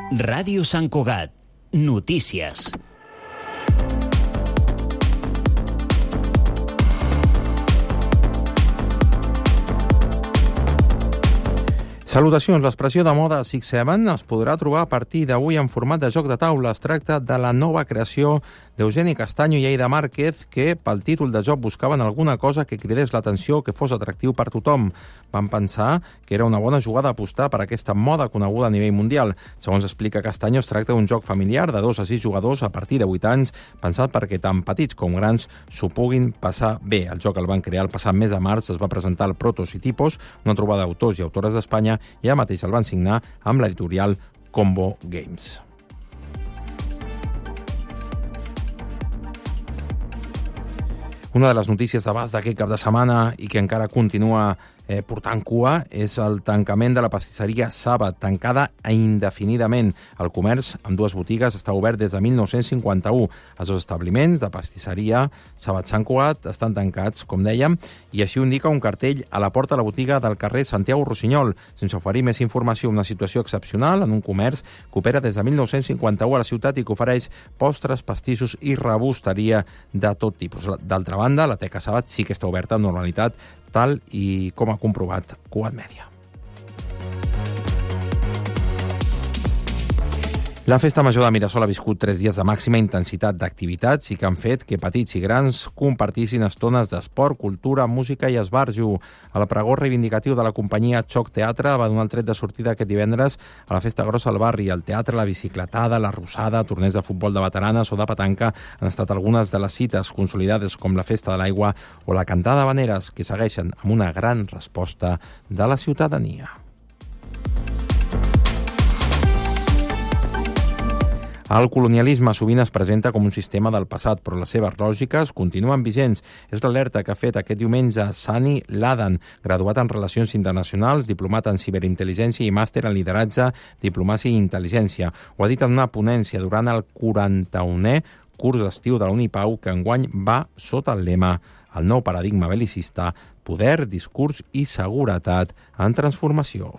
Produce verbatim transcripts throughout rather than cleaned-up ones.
Ràdio Sant Cugat. Notícies. Salutacions. L'expressió de moda Six Seven es podrà trobar a partir d'avui en format de joc de taula. Es tracta de la nova creació d'Eugeni Castaño i Aida Márquez, que pel títol de joc buscaven alguna cosa que cridés l'atenció, que fos atractiu per tothom. Van pensar que era una bona jugada apostar per aquesta moda coneguda a nivell mundial. Segons explica Castaño, es tracta d'un joc familiar de dos a sis jugadors a partir de vuit anys, pensat perquè tant petits com grans s'ho puguin passar bé. El joc el van crear el passat mes de març, es va presentar al Protos i Tipos, una trobada d'autors i autores d'Espanya, i ara mateix el van signar amb l'editorial Combo Games. Una de les notícies d'abast d'aquest cap de setmana i que encara continua eh, portant cua és el tancament de la pastisseria Saba, tancada indefinidament. El comerç, amb dues botigues, està obert des de mil nou-cents cinquanta-u. Els dos establiments de pastisseria Saba Sant Cugat estan tancats, com dèiem, i així ho indica un cartell a la porta de la botiga del carrer Santiago Rossinyol. Sense oferir més informació, una situació excepcional en un comerç que opera des de mil nou-cents cinquanta-u a la ciutat i que ofereix postres, pastissos i rebosteria de tot tipus. D'altra banda, la Teca Sabat sí que està oberta amb normalitat, tal i com ha comprovat Cugat Mèdia. La Festa Major de Mirasol ha viscut tres dies de màxima intensitat d'activitats i que han fet que petits i grans compartissin estones d'esport, cultura, música i esbarjo. El pregó reivindicatiu de la companyia Xoc Teatre va donar el tret de sortida aquest divendres a la Festa Grossa al barri. El teatre, la bicicletada, la rosada, torneig de futbol de veteranes o de petanca han estat algunes de les cites consolidades com la Festa de l'Aigua o la Cantada d'Habaneres, que segueixen amb una gran resposta de la ciutadania. El colonialisme sovint es presenta com un sistema del passat, però les seves lògiques continuen vigents. És l'alerta que ha fet aquest diumenge Sani Ladan, graduat en Relacions Internacionals, diplomat en Ciberintel·ligència i màster en Lideratge, Diplomàcia i Intel·ligència. Ho ha dit en una ponència durant el quaranta-unè curs d'estiu de la Unipau, que enguany va sota el lema El nou paradigma belicista, poder, discurs i seguretat en transformació.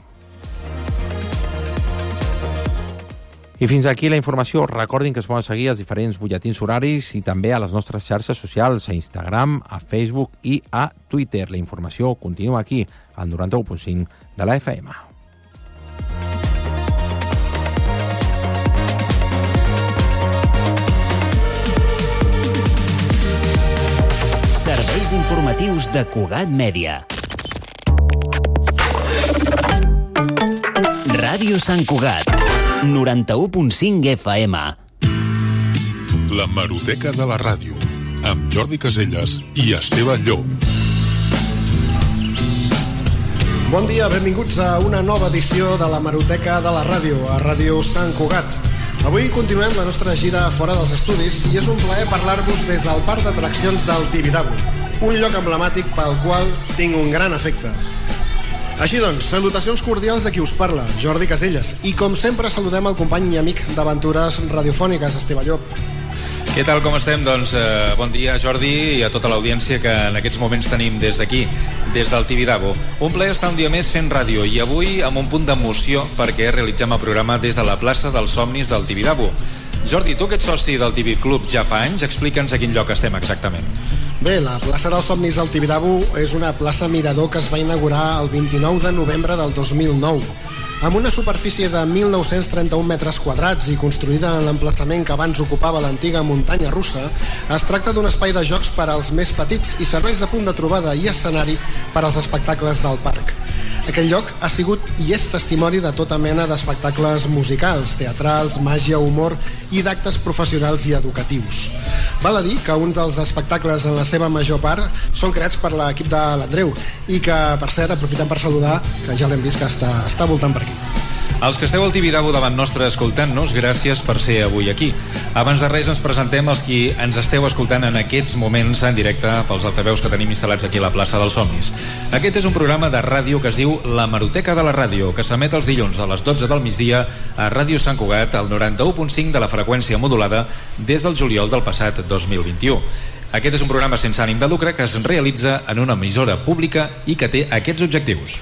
I fins aquí la informació. Recordin que es poden seguir els diferents butlletins horaris i també a les nostres xarxes socials, a Instagram, a Facebook i a Twitter. La informació continua aquí, al noranta-u punt cinc de la F M. Serveis informatius de Cugat Mèdia. Ràdio Sant Cugat. noranta-u punt cinc F M. La Hemeroteca de la Ràdio, amb Jordi Casellas i Esteve Llop. Bon dia, benvinguts a una nova edició de la Hemeroteca de la Ràdio, a Ràdio Sant Cugat. Avui continuem la nostra gira fora dels estudis i és un plaer parlar-vos des del parc d'atraccions del Tibidabo, un lloc emblemàtic pel qual tinc un gran afecte. Així doncs, salutacions cordials de qui us parla, Jordi Casellas. I com sempre saludem el company i amic d'aventures radiofòniques, Esteve Llop. Què tal, com estem? Doncs eh, bon dia, Jordi, i a tota l'audiència que en aquests moments tenim des d'aquí, des del Tibidabo. Un plaer estar un dia més fent ràdio i avui amb un punt d'emoció perquè realitzem el programa des de la plaça dels Somnis del Tibidabo. Jordi, tu que ets soci del Tibi Club ja fa anys, explica'ns a quin lloc estem exactament. Bé, la plaça dels Somnis del Tibidabo és una plaça mirador que es va inaugurar el vint-i-nou de novembre del dos mil nou. Amb una superfície de mil nou-cents trenta-un metres quadrats i construïda en l'emplaçament que abans ocupava l'antiga muntanya russa, es tracta d'un espai de jocs per als més petits i serveix de punt de trobada i escenari per als espectacles del parc. Aquest lloc ha sigut i és testimoni de tota mena d'espectacles musicals, teatrals, màgia, humor i d'actes professionals i educatius. Val a dir que un dels espectacles en la seva major part són creats per l'equip de l'Andreu i que, per cert, aprofitem per saludar, que ja l'hem vist que està, està voltant per aquí. Els que esteu al Tibidabo davant nostre escoltant-nos, gràcies per ser avui aquí. Abans de res ens presentem els qui ens esteu escoltant en aquests moments en directe pels altaveus que tenim instal·lats aquí a la plaça dels Somnis. Aquest és un programa de ràdio que es diu La Hemeroteca de la Ràdio, que s'emet els dilluns a les dotze del migdia a Ràdio Sant Cugat, al noranta-u punt cinc de la freqüència modulada des del juliol del passat dos mil vint-i-u. Aquest és un programa sense ànim de lucre que es realitza en una emissora pública i que té aquests objectius.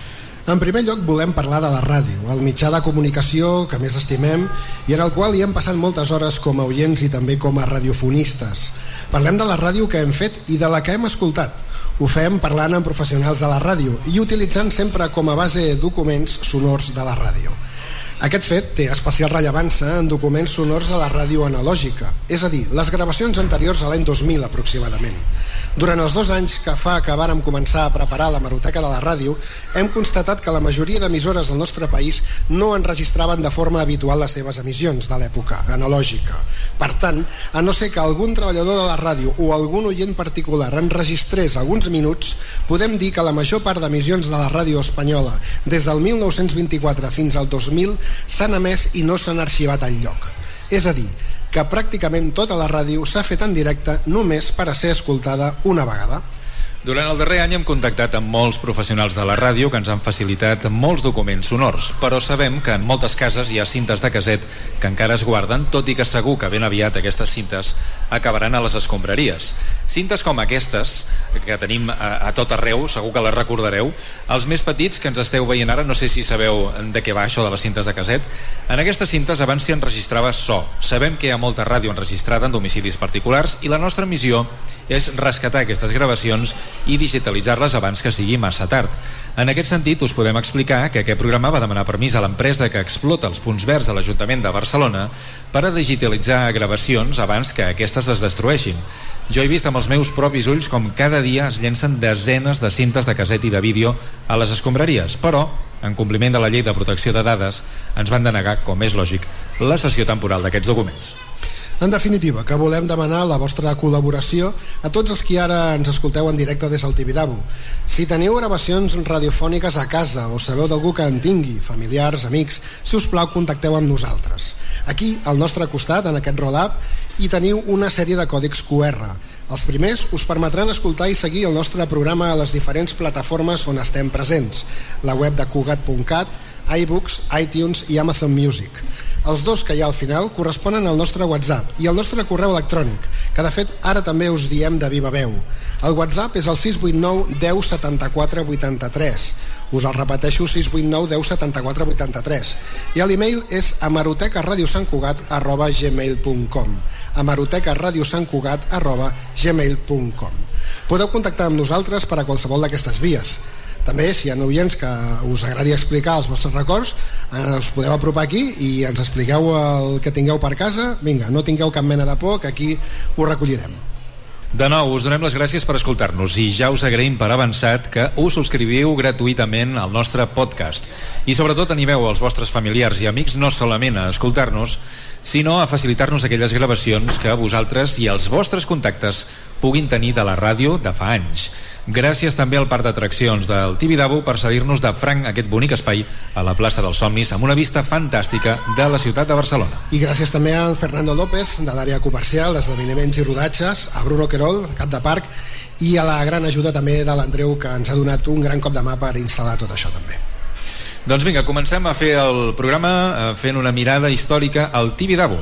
En primer lloc volem parlar de la ràdio, el mitjà de comunicació que més estimem i en el qual hi hem passat moltes hores com a oients i també com a radiofonistes. Parlem de la ràdio que hem fet i de la que hem escoltat. Ho fem parlant amb professionals de la ràdio i utilitzant sempre com a base documents sonors de la ràdio. Aquest fet té especial rellevància en documents sonors de la ràdio analògica, és a dir, les gravacions anteriors a l'any dos mil aproximadament. Durant els dos anys que fa que vàrem començar a preparar la Hemeroteca de la ràdio, hem constatat que la majoria d'emissores del nostre país no enregistraven de forma habitual les seves emissions de l'època analògica. Per tant, a no ser que algun treballador de la ràdio o algun oient particular enregistrés alguns minuts, podem dir que la major part d'emissions de la ràdio espanyola des del mil nou-cents vint-i-quatre fins al dos mil s'han emès i no s'han arxivat enlloc. És a dir, que pràcticament tota la ràdio s'ha fet en directe només per a ser escoltada una vegada. Durant el darrer any hem contactat amb molts professionals de la ràdio que ens han facilitat molts documents sonors, però sabem que en moltes cases hi ha cintes de caset que encara es guarden, tot i que segur que ben aviat aquestes cintes acabaran a les escombraries. Cintes com aquestes, que tenim a, a tot arreu, segur que les recordareu. Els més petits que ens esteu veient ara, no sé si sabeu de què va això de les cintes de caset. En aquestes cintes abans s'hi enregistrava so. Sabem que hi ha molta ràdio enregistrada en domicilis particulars i la nostra missió és rescatar aquestes gravacions i digitalitzar-les abans que sigui massa tard. En aquest sentit, us podem explicar que aquest programa va demanar permís a l'empresa que explota els punts verds de l'Ajuntament de Barcelona per a digitalitzar gravacions abans que aquestes es destrueixin. Jo he vist amb els meus propis ulls com cada dia es llencen desenes de cintes de caset i de vídeo a les escombraries, però, en compliment de la llei de protecció de dades, ens van denegar, com és lògic, la cessió temporal d'aquests documents. En definitiva, que volem demanar la vostra col·laboració a tots els qui ara ens escolteu en directe des del Tibidabo. Si teniu gravacions radiofòniques a casa o sabeu d'algú que en tingui, familiars, amics, si us plau, contacteu amb nosaltres. Aquí, al nostre costat, en aquest roll-up, hi teniu una sèrie de còdics Q R. Els primers us permetran escoltar i seguir el nostre programa a les diferents plataformes on estem presents, la web de Cugat punt cat, iBooks, iTunes i Amazon Music. Els dos que hi ha al final corresponen al nostre WhatsApp i al nostre correu electrònic, que de fet ara també us diem de viva veu. El WhatsApp és el sis vuit nou deu setanta-quatre vuitanta-tres. Us el repeteixo, sis vuit nou deu setanta-quatre vuitanta-tres. I l'email és hemerotecaradiosantcugat arroba gmail punt com hemerotecaradiosantcugat arroba gmail punt com. Podeu contactar amb nosaltres per a qualsevol d'aquestes vies. També, si hi ha oients que us agradi explicar els vostres records, eh, us podeu apropar aquí i ens expliqueu el que tingueu per casa. Vinga, no tingueu cap mena de por, que aquí ho recollirem. De nou, us donem les gràcies per escoltar-nos i ja us agraïm per avançat que us subscriviu gratuïtament al nostre podcast. I sobretot animeu els vostres familiars i amics no solament a escoltar-nos, sinó a facilitar-nos aquelles gravacions que vosaltres i els vostres contactes puguin tenir de la ràdio de fa anys. Gràcies també al Parc d'Atraccions del Tibidabo per cedir-nos de franc aquest bonic espai a la plaça dels Somnis amb una vista fantàstica de la ciutat de Barcelona. I gràcies també a Fernando López, de l'àrea comercial, d'esdeveniments i rodatges, a Bruno Querol, cap de parc, i a la gran ajuda també de l'Andreu, que ens ha donat un gran cop de mà per instal·lar tot això també. Doncs vinga, comencem a fer el programa fent una mirada històrica al Tibidabo.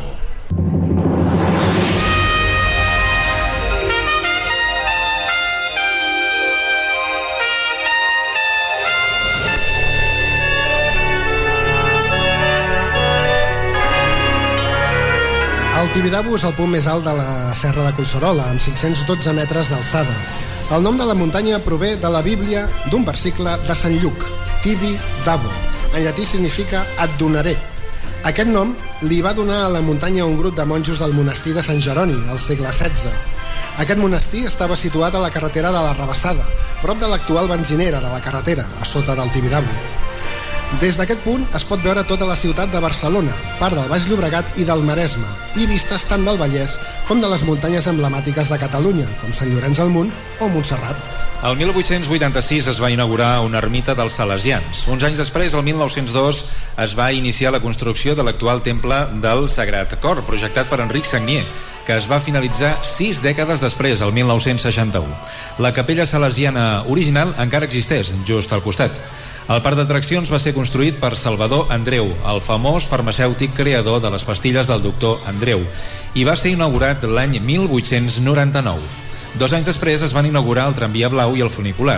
El Tibidabo és el punt més alt de la Serra de Collserola, amb cinc-cents dotze metres d'alçada. El nom de la muntanya prové de la Bíblia d'un versicle de Sant Lluc, Tibidabo. En llatí significa et donaré. Aquest nom li va donar a la muntanya un grup de monjos del monestir de Sant Jeroni, al segle setze. Aquest monestir estava situat a la carretera de la Rabassada, prop de l'actual benzinera de la carretera, a sota del Tibidabo. Des d'aquest punt es pot veure tota la ciutat de Barcelona, part del Baix Llobregat i del Maresme, i vistes tant del Vallès com de les muntanyes emblemàtiques de Catalunya, com Sant Llorenç del Munt o Montserrat. El mil vuit-cents vuitanta-sis es va inaugurar una ermita dels Salesians. Uns anys després, el mil nou-cents dos, es va iniciar la construcció de l'actual temple del Sagrat Cor, projectat per Enric Sagnier, que es va finalitzar sis dècades després, el mil nou-cents seixanta-u. La capella salesiana original encara existeix, just al costat. El parc d'atraccions va ser construït per Salvador Andreu, el famós farmacèutic creador de les pastilles del doctor Andreu, i va ser inaugurat l'any mil vuit-cents noranta-nou. Dos anys després es van inaugurar el tramvia blau i el funicular.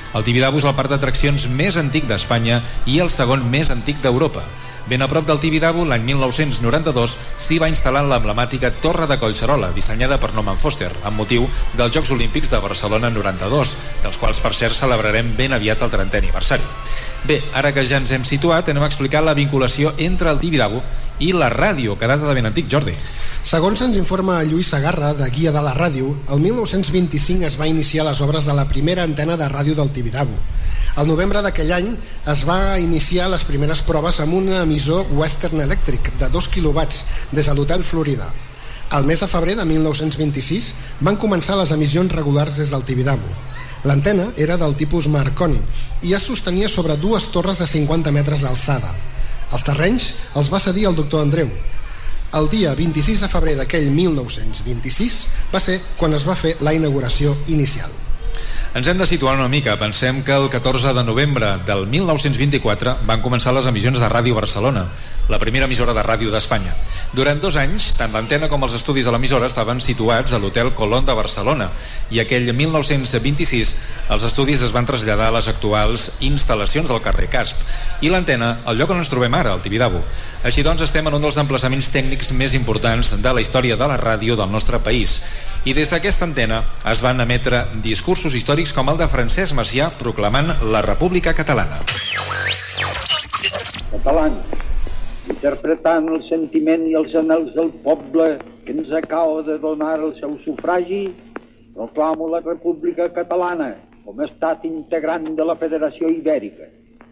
El Tibidabo és el parc d'atraccions més antic d'Espanya i el segon més antic d'Europa. Ben a prop del Tibidabo, l'any mil nou-cents noranta-dos, s'hi va instal·lar l'emblemàtica Torre de Collserola, dissenyada per Norman Foster, amb motiu dels Jocs Olímpics de Barcelona noranta-dos, dels quals, per cert, celebrarem ben aviat el trentè aniversari. Bé, ara que ja ens hem situat, anem a explicar la vinculació entre el Tibidabo i la ràdio, que data de ben antic, Jordi. Segons ens informa Lluís Segarra, de Guia de la Ràdio, el mil nou-cents vint-i-cinc es va iniciar les obres de la primera antena de ràdio del Tibidabo. Al novembre d'aquell any es va iniciar les primeres proves amb un emissor Western Electric de dos quilowatts des de l'Hotel Florida. Al mes de febrer de mil nou-cents vint-i-sis van començar les emissions regulars des del Tibidabo. L'antena era del tipus Marconi i es sostenia sobre dues torres de cinquanta metres d'alçada. Els terrenys els va cedir el doctor Andreu. El dia vint-i-sis de febrer d'aquell mil nou-cents vint-i-sis va ser quan es va fer la inauguració inicial. Ens hem de situar una mica. Pensem que el catorze de novembre del mil nou-cents vint-i-quatre van començar les emissions de Ràdio Barcelona, la primera emissora de ràdio d'Espanya. Durant dos anys, tant l'antena com els estudis de l'emissora estaven situats a l'Hotel Colón de Barcelona, i aquell mil nou-cents vint-i-sis els estudis es van traslladar a les actuals instal·lacions del carrer Casp, i l'antena al lloc on ens trobem ara, al Tibidabo. Així doncs, estem en un dels emplaçaments tècnics més importants de la història de la ràdio del nostre país, i des d'aquesta antena es van emetre discursos històrics com el de Francesc Macià proclamant la República Catalana. Catalans, interpretant el sentiment i els anhels del poble que ens acaba de donar el seu sufragi, proclamo la República Catalana com a estat integrant de la Federació Ibèrica.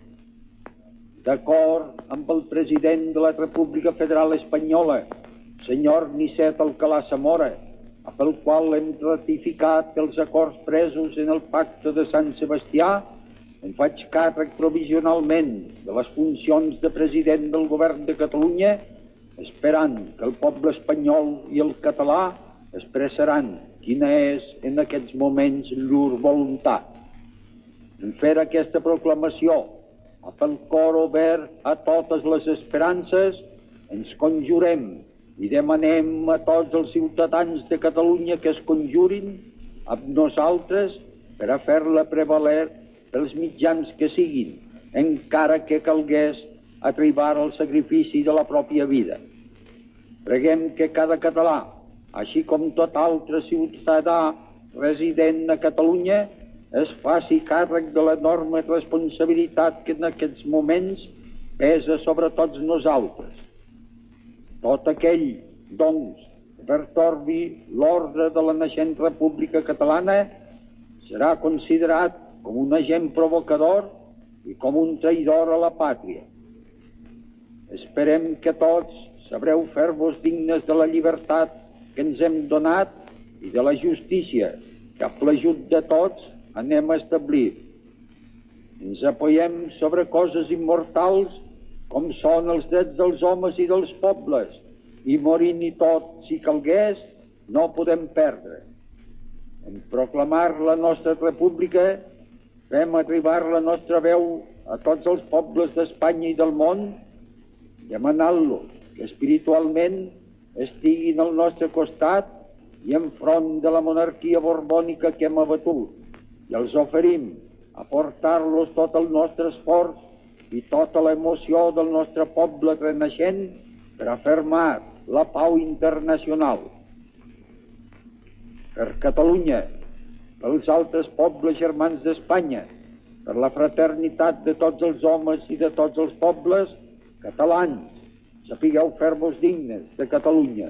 D'acord amb el president de la República Federal Espanyola, senyor Nicet Alcalá Zamora, pel qual hem ratificat els acords presos en el Pacte de Sant Sebastià, em faig càrrec provisionalment de les funcions de president del govern de Catalunya, esperant que el poble espanyol i el català expressaran quina és en aquests moments llur voluntat. En fer aquesta proclamació, amb el cor obert a totes les esperances, ens conjurem i demanem a tots els ciutadans de Catalunya que es conjurin amb nosaltres per a fer-la prevaler pels mitjans que siguin, encara que calgués arribar al sacrifici de la pròpia vida. Preguem que cada català, així com tot altre ciutadà resident a Catalunya, es faci càrrec de l'enorme responsabilitat que en aquests moments pesa sobre tots nosaltres. Tot aquell, doncs, que pertorbi l'ordre de la naixent República Catalana serà considerat com un agent provocador i com un traïdor a la pàtria. Esperem que tots sabreu fer-vos dignes de la llibertat que ens hem donat i de la justícia que, amb l'ajut de tots, anem a establir. Ens apoyem sobre coses immortals com són els drets dels homes i dels pobles, i morint i tot, si calgués, no podem perdre. En proclamar la nostra república, fem arribar la nostra veu a tots els pobles d'Espanya i del món, demanant-los que espiritualment estiguin al nostre costat i enfront de la monarquia borbònica que hem abatut, i els oferim aportar-los tot el nostre esforç i tota l'emoció del nostre poble renaixent per afirmar la pau internacional. Per Catalunya, pels altres pobles germans d'Espanya, per la fraternitat de tots els homes i de tots els pobles catalans, sapigueu fer-vos dignes de Catalunya.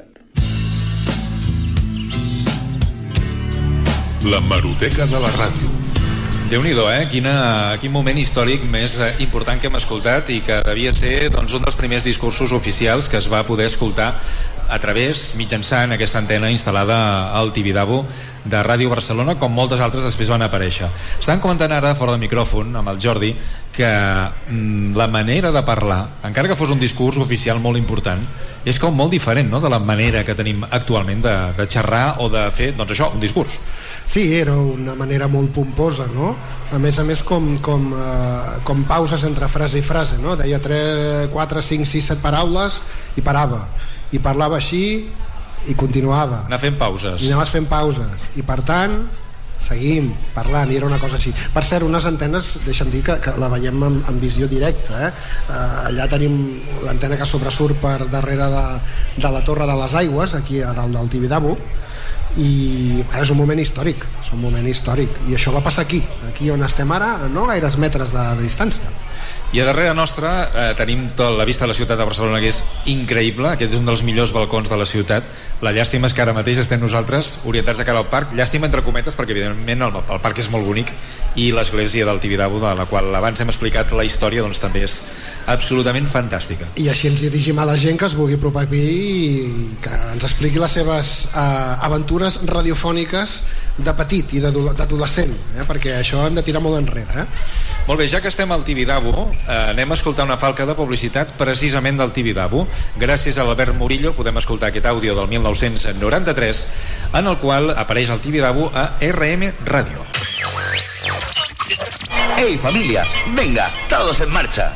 L'hemeroteca de la ràdio. Déu-n'hi-do, eh? Quina, quin moment històric més important que hem escoltat i que devia ser doncs, un dels primers discursos oficials que es va poder escoltar a través, mitjançant aquesta antena instal·lada al Tibidabo de Ràdio Barcelona, com moltes altres després van aparèixer. Estan comentant ara fora del micròfon amb el Jordi que mm, la manera de parlar, encara que fos un discurs oficial molt important, és com molt diferent, no?, de la manera que tenim actualment de, de xerrar o de fer, doncs això, un discurs. Sí, era una manera molt pomposa, no? A més a més com, com, eh, com pauses entre frase i frase, no? Deia tres, quatre, cinc, sis, set paraules i parava, i parlava així i continuava. Anar fent pauses. I anaves fent pauses. I per tant, seguim parlant, i era una cosa així. Per cert, unes antenes, deixa'm dir que, que la veiem en, en visió directa, eh? Uh, allà tenim l'antena que sobresurt per darrere de, de la Torre de les Aigües, aquí a dalt del Tibidabo, i ara és un moment històric, és un moment històric, i això va passar aquí, aquí on estem ara, no gaires metres de, de distància. I a darrere nostra eh, tenim tota la vista de la ciutat de Barcelona, que és increïble. Aquest és un dels millors balcons de la ciutat. La llàstima és que ara mateix estem nosaltres orientats de cara al parc. Llàstima entre cometes, perquè evidentment el, el parc és molt bonic, i l'església del Tibidabo, de la qual abans hem explicat la història, doncs també és absolutament fantàstica. I així ens dirigim a la gent que es vulgui apropar aquí i que ens expliqui les seves eh, aventures radiofòniques de petit i d'adolescent, eh? Perquè això hem de tirar molt enrere. Eh? Molt bé, ja que estem al Tibidabo, eh, anem a escoltar una falca de publicitat precisament del Tibidabo. Gràcies a l'Albert Murillo podem escoltar aquest àudio del mil nou-cents noranta-tres, en el qual apareix el Tibidabo a R M Ràdio. ¡Hey, familia! ¡Venga, todos en marcha!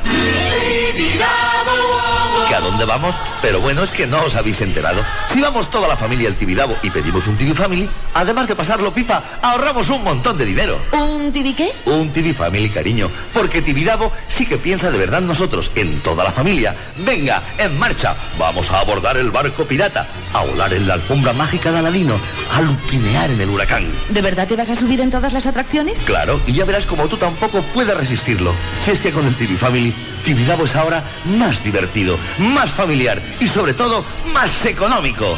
¿Que a dónde vamos? Pero bueno, es que no os habéis enterado. Si vamos toda la familia al Tibidabo y pedimos un T V Family, además de pasarlo pipa, ahorramos un montón de dinero. ¿Un T V qué? Un T V Family, cariño. Porque Tibidabo sí que piensa de verdad nosotros, en toda la familia. ¡Venga, en marcha! Vamos a abordar el barco pirata, a volar en la alfombra mágica de Aladino, a lupinear en el huracán. ¿De verdad te vas a subir en todas las atracciones? Claro, y ya verás como tú tampoco puedes resistirlo. Si es que con el T V Family, Tibidabo es ahora más divertido, más familiar y sobre todo más económico.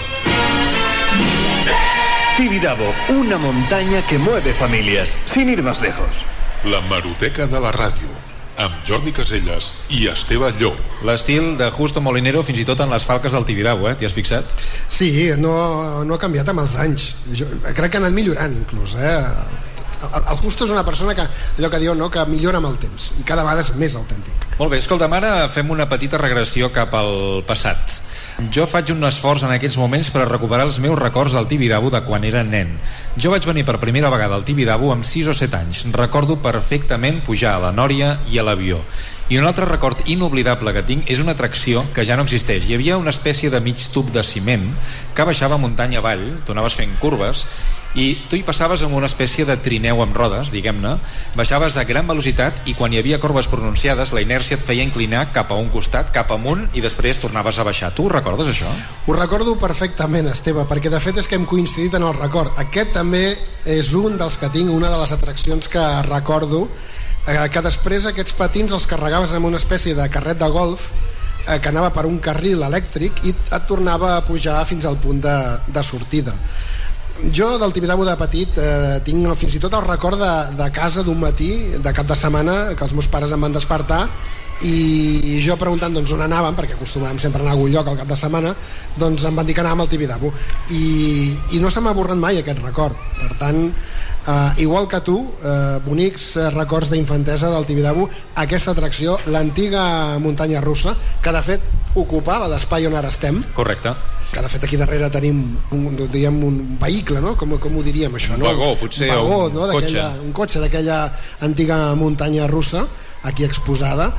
Tibidabo, una montaña que mueve familias, sin ir más lejos. La Maroteca de la ràdio, amb Jordi Casellas i Esteve Llop. L'estil de Justo Molinero fins i tot en les falques del Tibidabo, eh? T'hi has fixat? Sí, no, no ha canviat amb els anys. Jo crec que ha anat millorant inclús, eh? El, el Justo és una persona que, allò que diu, no?, que millora amb el temps i cada vegada és més autèntic. Molt bé, escolta'm, ara fem una petita regressió cap al passat. Jo faig un esforç en aquests moments per a recuperar els meus records del Tibidabo de quan era nen. Jo vaig venir per primera vegada al Tibidabo amb sis o set anys. Recordo perfectament pujar a la Nòria i a l'avió. I un altre record inoblidable que tinc és una atracció que ja no existeix. Hi havia una espècie de mig tub de ciment que baixava muntanya avall, tu anaves fent curves, i tu hi passaves amb una espècie de trineu amb rodes, diguem-ne, baixaves a gran velocitat i quan hi havia corbes pronunciades la inèrcia et feia inclinar cap a un costat, cap amunt, i després tornaves a baixar. Tu ho recordes, això? Ho recordo perfectament, Esteve, perquè de fet és que hem coincidit en el record. Aquest també és un dels que tinc, una de les atraccions que recordo, que després aquests patins els carregaves amb una espècie de carret de golf que anava per un carril elèctric i et tornava a pujar fins al punt de, de sortida. Jo del Tibidabo de petit eh, tinc fins i tot el record de, de casa d'un matí de cap de setmana que els meus pares em van despertar i jo preguntant doncs on anàvem, perquè acostumàvem sempre a anar a algun lloc al cap de setmana, doncs em van dir que anàvem al Tibidabo i, i no se m'ha borrat mai aquest record. Per tant, eh, igual que tu, eh, bonics records d'infantesa del Tibidabo, aquesta atracció, l'antiga muntanya russa, que de fet ocupava l'espai on ara estem. Correcte. Que de fet aquí darrere tenim un, diguem, un vehicle, no? Com, com ho diríem això? Un no? vagó, potser, un, vagó, un no? cotxe. Un cotxe d'aquella antiga muntanya russa, aquí exposada,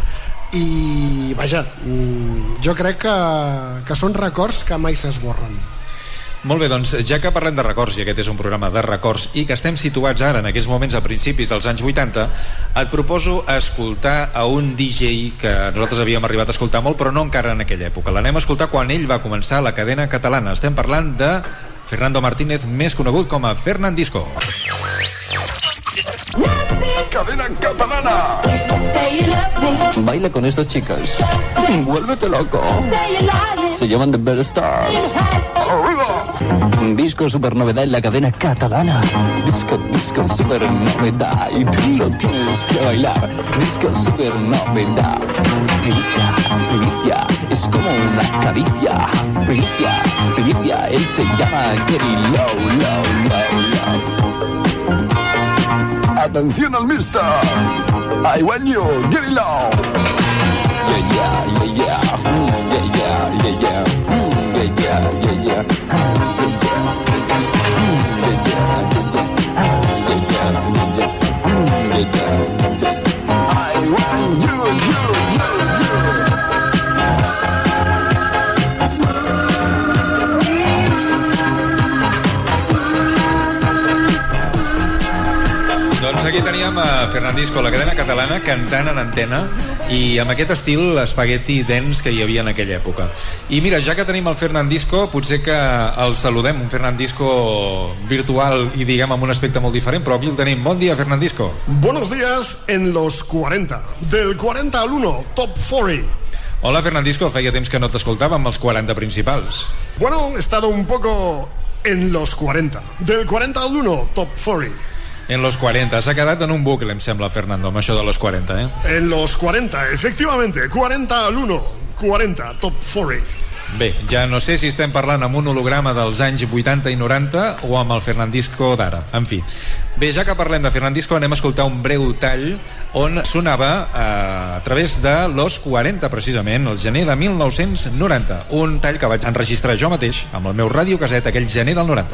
i vaja, jo crec que, que són records que mai s'esborren. Molt bé, doncs ja que parlem de records i aquest és un programa de records i que estem situats ara en aquests moments a principis dels anys vuitanta, et proposo escoltar a un D J que nosaltres havíem arribat a escoltar molt però no encara en aquella època. L'anem a escoltar quan ell va començar la cadena catalana. Estem parlant de Fernando Martínez, més conegut com a Fernandisco. Cadena catalana. Baila con estas chicas. Vuélvete loco. Se llaman The Bell Stars. Disco super novedad en la cadena catalana. Disco, disco super novedad. Y tú lo tienes que bailar. Disco super novedad. Primicia, primicia. Es como una caricia. Primicia, primicia. Él se llama Gary Low, Low, Low, Low. Atención al mister. I want you, get it low. Yeah, yeah, yeah, yeah. Mm, yeah, yeah, yeah, yeah. Mm, yeah, yeah, yeah, yeah. Mm, yeah, yeah, yeah, yeah. Mm, yeah, yeah, yeah, yeah. Mm, yeah, yeah, yeah. I want you, you, you, you. teníem a Fernandisco, la cadena catalana, cantant en antena i amb aquest estil espagueti dens que hi havia en aquella època. I mira, ja que tenim el Fernandisco, potser que el saludem, un Fernandisco virtual i diguem amb un aspecte molt diferent, però aquí el tenim. Bon dia, Fernandisco. Buenos días en los cuarenta. Del cuarenta al uno, top cuarenta. Hola, Fernandisco, feia temps que no t'escoltàvem els quaranta principals. Bueno, he estado un poco en los cuarenta. Del cuarenta al uno, top cuarenta. En los cuarenta, s'ha quedat en un bucle, em sembla, Fernando, amb això de los cuarenta, eh? En los cuarenta, efectivamente, cuarenta al uno, cuarenta, top cuarenta. Bé, ja no sé si estem parlant amb un holograma dels anys vuitanta i noranta o amb el Fernandisco d'ara, en fi. Bé, ja que parlem de Fernandisco, anem a escoltar un breu tall on sonava eh, a través de los cuarenta, precisament, el gener de mil nou-cents noranta. Un tall que vaig enregistrar jo mateix amb el meu radiocaset aquell gener del noranta.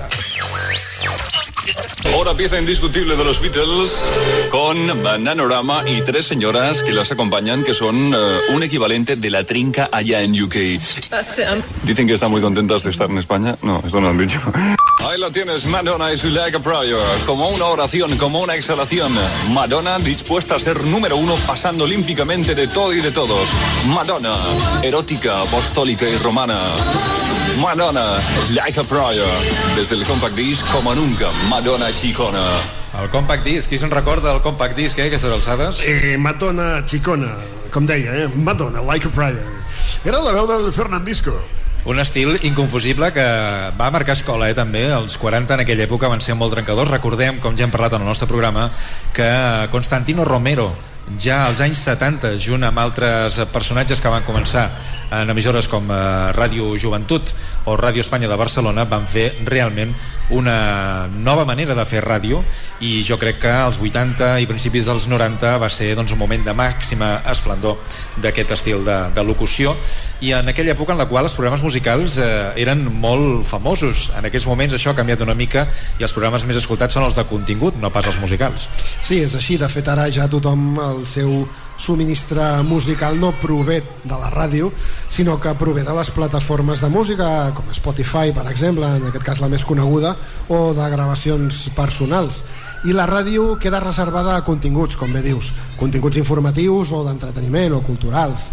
Hora pieza indiscutible de los Beatles con Bananarama y tres señoras que las acompañan, que son uh, un equivalente de la trinca allá en U K. Dicen que están muy contentas de estar en España. No, esto no lo han dicho. Ahí lo tienes, Madonna y su Like a Prayer. Como una oración, como una exhalación. Madonna dispuesta a ser número uno, pasando olímpicamente de todo y de todos. Madonna, erótica, apostólica y romana. Madonna, Like a Prayer. Desde el Compact Disc como nunca, Madonna xicona. El Compact Disc, qui se'n recorda del Compact Disc, eh, aquestes alçades? Eh, Madonna xicona, com deia, eh? Madonna, Like a Prayer. Era la veu del Fernandisco. Un estil inconfusible que va marcar escola, eh, també. Els quaranta en aquella època van ser molt trencadors. Recordem, com ja hem parlat en el nostre programa, que Constantino Romero, ja als anys setanta, junt amb altres personatges que van començar en emissores com eh, Ràdio Joventut o Ràdio Espanya de Barcelona, van fer realment una nova manera de fer ràdio, i jo crec que als vuitanta i principis dels noranta va ser, doncs, un moment de màxima esplendor d'aquest estil de, de locució, i en aquella època en la qual els programes musicals eh, eren molt famosos. En aquests moments això ha canviat una mica i els programes més escoltats són els de contingut, no pas els musicals. Sí, és així. De fet, ara ja tothom, el seu subministre musical no prové de la ràdio, sinó que prové de les plataformes de música com Spotify, per exemple, en aquest cas la més coneguda, o de gravacions personals. I la ràdio queda reservada a continguts, com bé dius, continguts informatius o d'entreteniment o culturals.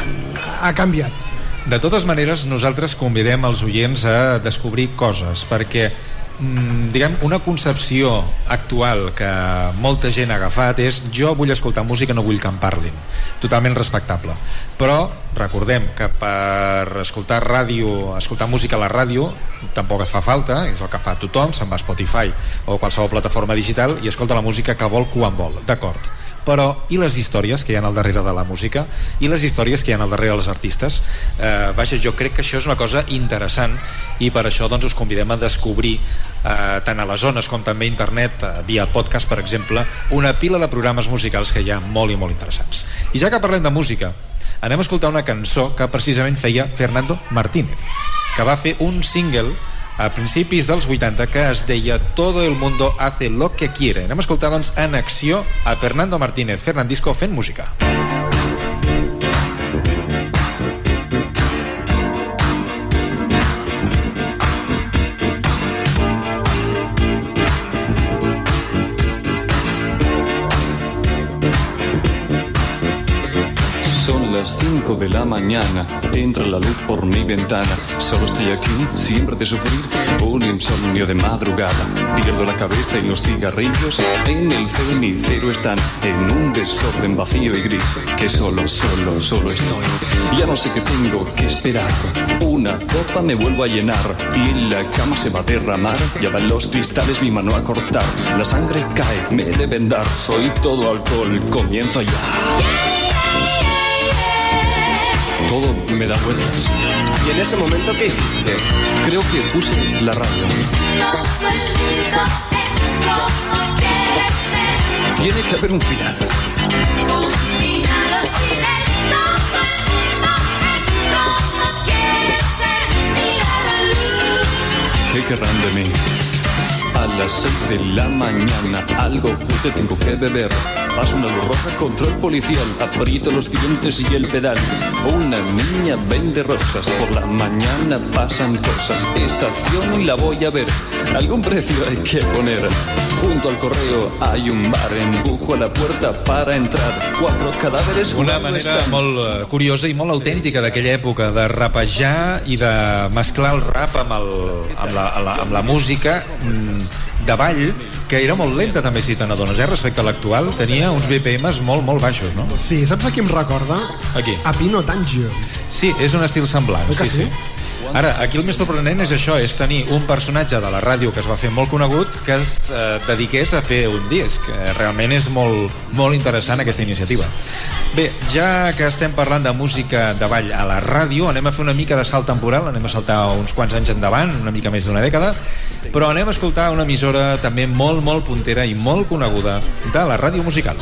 Ha canviat. De totes maneres, nosaltres convidem els oients a descobrir coses, perquè diguem, una concepció actual que molta gent ha agafat és: jo vull escoltar música, no vull que em parlin. Totalment respectable, però recordem que per escoltar ràdio, escoltar música a la ràdio tampoc et fa falta, és el que fa tothom, se'n va a Spotify o qualsevol plataforma digital i escolta la música que vol quan vol, d'acord. Però i les històries que hi ha al darrere de la música, i les històries que hi ha al darrere dels artistes? Eh, vaja, jo crec que això és una cosa interessant, i per això, doncs, us convidem a descobrir eh, tant a les zones com també a internet, eh, via podcast, per exemple, una pila de programes musicals que hi ha molt i molt interessants. I ja que parlem de música, anem a escoltar una cançó que precisament feia Fernando Martínez, que va fer un single a principis dels vuitanta que es deia Todo el mundo hace lo que quiere. Anem a escoltar, doncs, en acció a Fernando Martínez, Fernandisco, fent música. Son las cinco de la mañana, entra la luz por mi ventana. Solo estoy aquí, siempre de sufrir un insomnio de madrugada. Pierdo la cabeza y los cigarrillos en el cenicero están en un desorden vacío y gris. Que solo, solo, solo estoy. Ya no sé qué tengo que esperar. Una copa me vuelvo a llenar y en la cama se va a derramar. Ya van los cristales, mi mano a cortar. La sangre cae, me deben dar. Soy todo alcohol, comienza ya. Todo me da vueltas. ¿Y en ese momento qué hiciste? Creo que puse la radio. Todo el mundo es como quiere ser. Tiene que haber un final. Un final o sin él. Todo el mundo es como quiere ser. Mira la luz. ¿Qué querrán de mí? A las seis de la mañana algo fuerte tengo que beber. Pasa una luz roja, control policial. Aprieto los dientes y el pedal. Una niña vende rosas. Por la mañana pasan cosas. Estaciono y la voy a ver. Algún precio hay que poner. Junto al correo hay un bar. Empujo a la puerta para entrar. Cuatro cadáveres. Una manera molt uh, curiosa i molt autèntica d'aquella època de rapejar i de mesclar el rap amb, el, amb, la, amb, la, amb la música mm, de ball, que era molt lenta també, si te n'adones, eh? Respecte a l'actual tenia uns B P Ms molt, molt baixos, no? Sí, saps a qui em recorda? Aquí. A Pino Tange. Sí, és un estil semblant. Sí, sí. sí. Ara, aquí el més sorprenent és això, és tenir un personatge de la ràdio que es va fer molt conegut que es eh, dediqués a fer un disc. Realment és molt, molt interessant aquesta iniciativa. Bé, ja que estem parlant de música de ball a la ràdio, anem a fer una mica de salt temporal, anem a saltar uns quants anys endavant, una mica més d'una dècada, però anem a escoltar una emissora també molt, molt puntera i molt coneguda de la ràdio musical.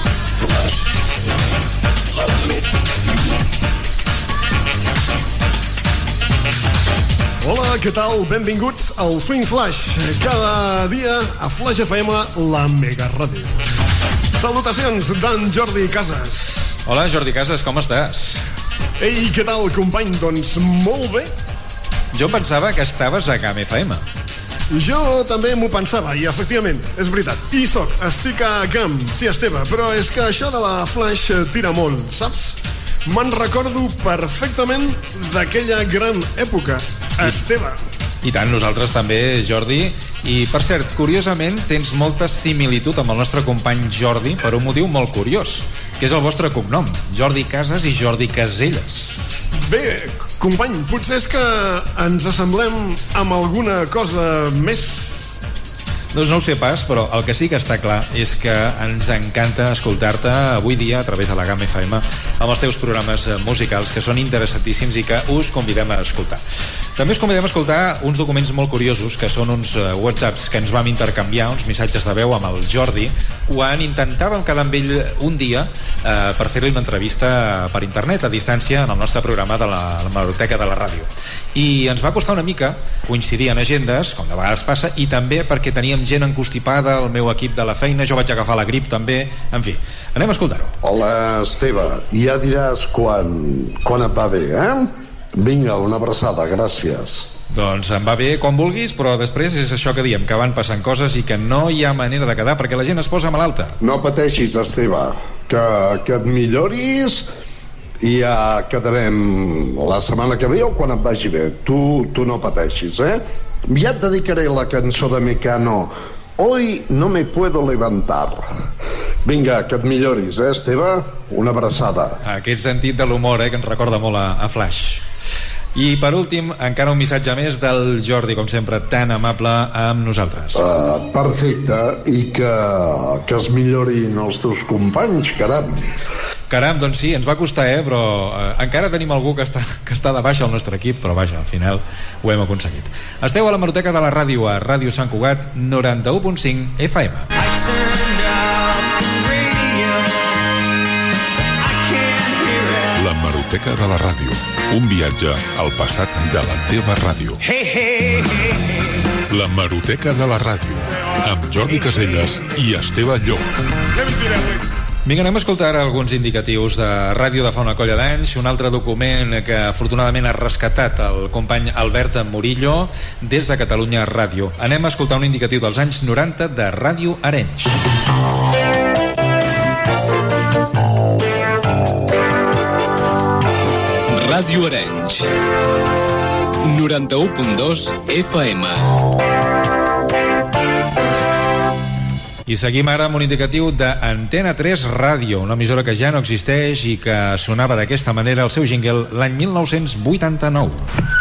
Hola, què tal? Benvinguts al Swing Flash. Cada dia a Flash F M, la Mega Ràdio. Salutacions d'en Jordi Casas. Hola, Jordi Casas, com estàs? Ei, què tal, company? Doncs molt bé. Jo pensava que estaves a G A M F M. Jo també m'ho pensava, i efectivament, és veritat. I soc, estic a G A M, sí, Esteve, però és que això de la Flash tira molt, saps? Me'n recordo perfectament d'aquella gran època. Esteve. I tant, nosaltres també, Jordi. I, per cert, curiosament, tens molta similitud amb el nostre company Jordi per un motiu molt curiós, que és el vostre cognom, Jordi Casas i Jordi Caselles. Bé, company, potser és que ens assemblem amb alguna cosa més. Doncs no ho sé pas, però el que sí que està clar és que ens encanta escoltar-te avui dia a través de la G A M F M amb els teus programes musicals, que són interessantíssims i que us convidem a escoltar. També us convidem a escoltar uns documents molt curiosos, que són uns whatsapps que ens vam intercanviar, uns missatges de veu amb el Jordi, quan intentàvem quedar amb ell un dia eh, per fer-li una entrevista per internet, a distància, en el nostre programa de la, la Hemeroteca de la Ràdio. I ens va costar una mica coincidir en agendes, com de vegades passa, i també perquè teníem gent encostipada, el meu equip de la feina, jo vaig agafar la grip també, en fi, anem a escoltar-ho. Hola, Esteve, ja diràs quan, quan et va bé, eh? Vinga, una abraçada, gràcies. Doncs em va bé quan vulguis, però després és això que diem, que van passant coses i que no hi ha manera de quedar perquè la gent es posa malalta. No pateixis, Esteve, que, que et milloris i ja quedarem la setmana que ve o quan et vagi bé. Tu, tu no pateixis, eh? Ja et dedicaré la cançó de Mecano, Hoy no me puedo levantar. Vinga, que et milloris, eh, Esteve? Una abraçada. Aquest sentit de l'humor, eh, que ens recorda molt a, a Flash. I per últim, encara un missatge més del Jordi, com sempre, tan amable amb nosaltres. Uh, perfecte, i que, que es millorin els teus companys, caram. Caram, doncs sí, ens va costar, eh, però eh, encara tenim algú que està, que està de baixa al nostre equip, però vaja, al final ho hem aconseguit. Esteu a la Hemeroteca de la Ràdio, a Ràdio Sant Cugat, noranta-u punt cinc F M. La Hemeroteca de la Ràdio, un viatge al passat de la teva ràdio. Hey, hey, hey, hey. La Hemeroteca de la Ràdio, amb Jordi Caselles i Esteve Llop. Vinga, anem a escoltar alguns indicatius de ràdio de fa una colla d'anys, un altre document que afortunadament ha rescatat el company Albert Murillo des de Catalunya Ràdio. Anem a escoltar un indicatiu dels anys noranta de Ràdio Arenys. Ràdio Arenys, noranta-u punt dos F M. I seguim ara amb un indicatiu d'Antena tres Ràdio, una emissora que ja no existeix i que sonava d'aquesta manera el seu jingle l'any mil nou-cents vuitanta-nou.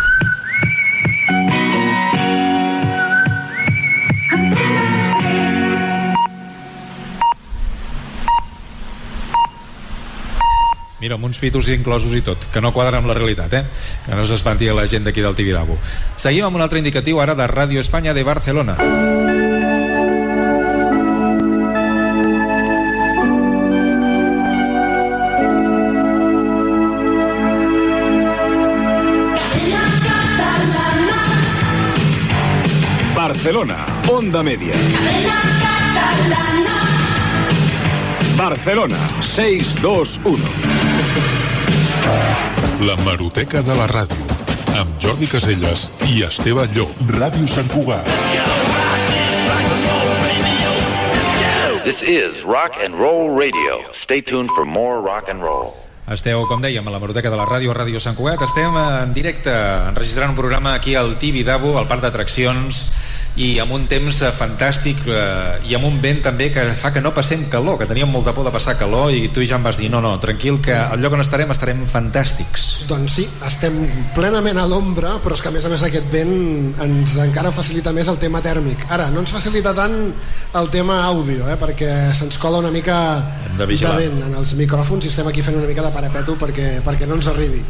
Mira, amb uns pitos inclosos i tot, que no quadren amb la realitat, eh? Que no s'espanti la gent d'aquí del Tibidabo. Seguim amb un altre indicatiu ara de Ràdio Espanya de Barcelona. Barcelona, Onda Media. Barcelona, seis dos uno. La Hemeroteca de la ràdio, amb Jordi Caselles i Esteve Llop. Ràdio Sant Cugat. This is Rock and Roll Radio. Stay tuned for more rock and roll. Esteu, com dèiem, a la Hemeroteca de la ràdio, Ràdio Sant Cugat. Estem en directe enregistrant un programa aquí al Tibidabo, al Parc d'Atraccions, i amb un temps fantàstic eh, i amb un vent també que fa que no passem calor, que teníem molta por de passar calor, i tu ja em vas dir, no, no, tranquil, que al lloc on estarem estarem fantàstics. Doncs sí, estem plenament a l'ombra, però és que a més a més aquest vent ens encara facilita més el tema tèrmic. Ara, no ens facilita tant el tema àudio, eh, perquè se'ns cola una mica de, de vent en els micròfons i estem aquí fent una mica de parapeto perquè, perquè no ens arribi.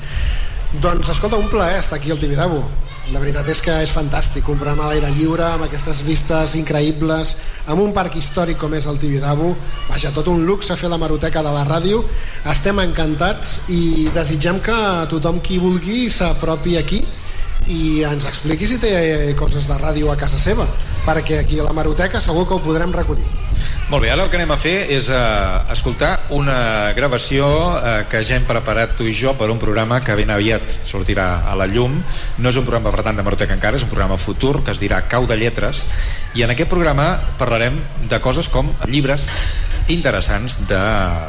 Doncs escolta, un plaer estar aquí al Tibidabo. La veritat és que és fantàstic, un programa a l'aire lliure amb aquestes vistes increïbles, amb un parc històric com és el Tibidabo. Vaja, tot un luxe fer la Hemeroteca de la ràdio. Estem encantats i desitgem que tothom qui vulgui s'apropi aquí i ens expliqui si té coses de ràdio a casa seva, perquè aquí a la Hemeroteca segur que ho podrem recollir. Molt bé, ara el que anem a fer és uh, escoltar una gravació uh, que ja hem preparat tu i jo per un programa que ben aviat sortirà a la llum. No és un programa, per tant, de Hemeroteca encara, és un programa futur que es dirà Cau de Lletres, i en aquest programa parlarem de coses com llibres interessants de,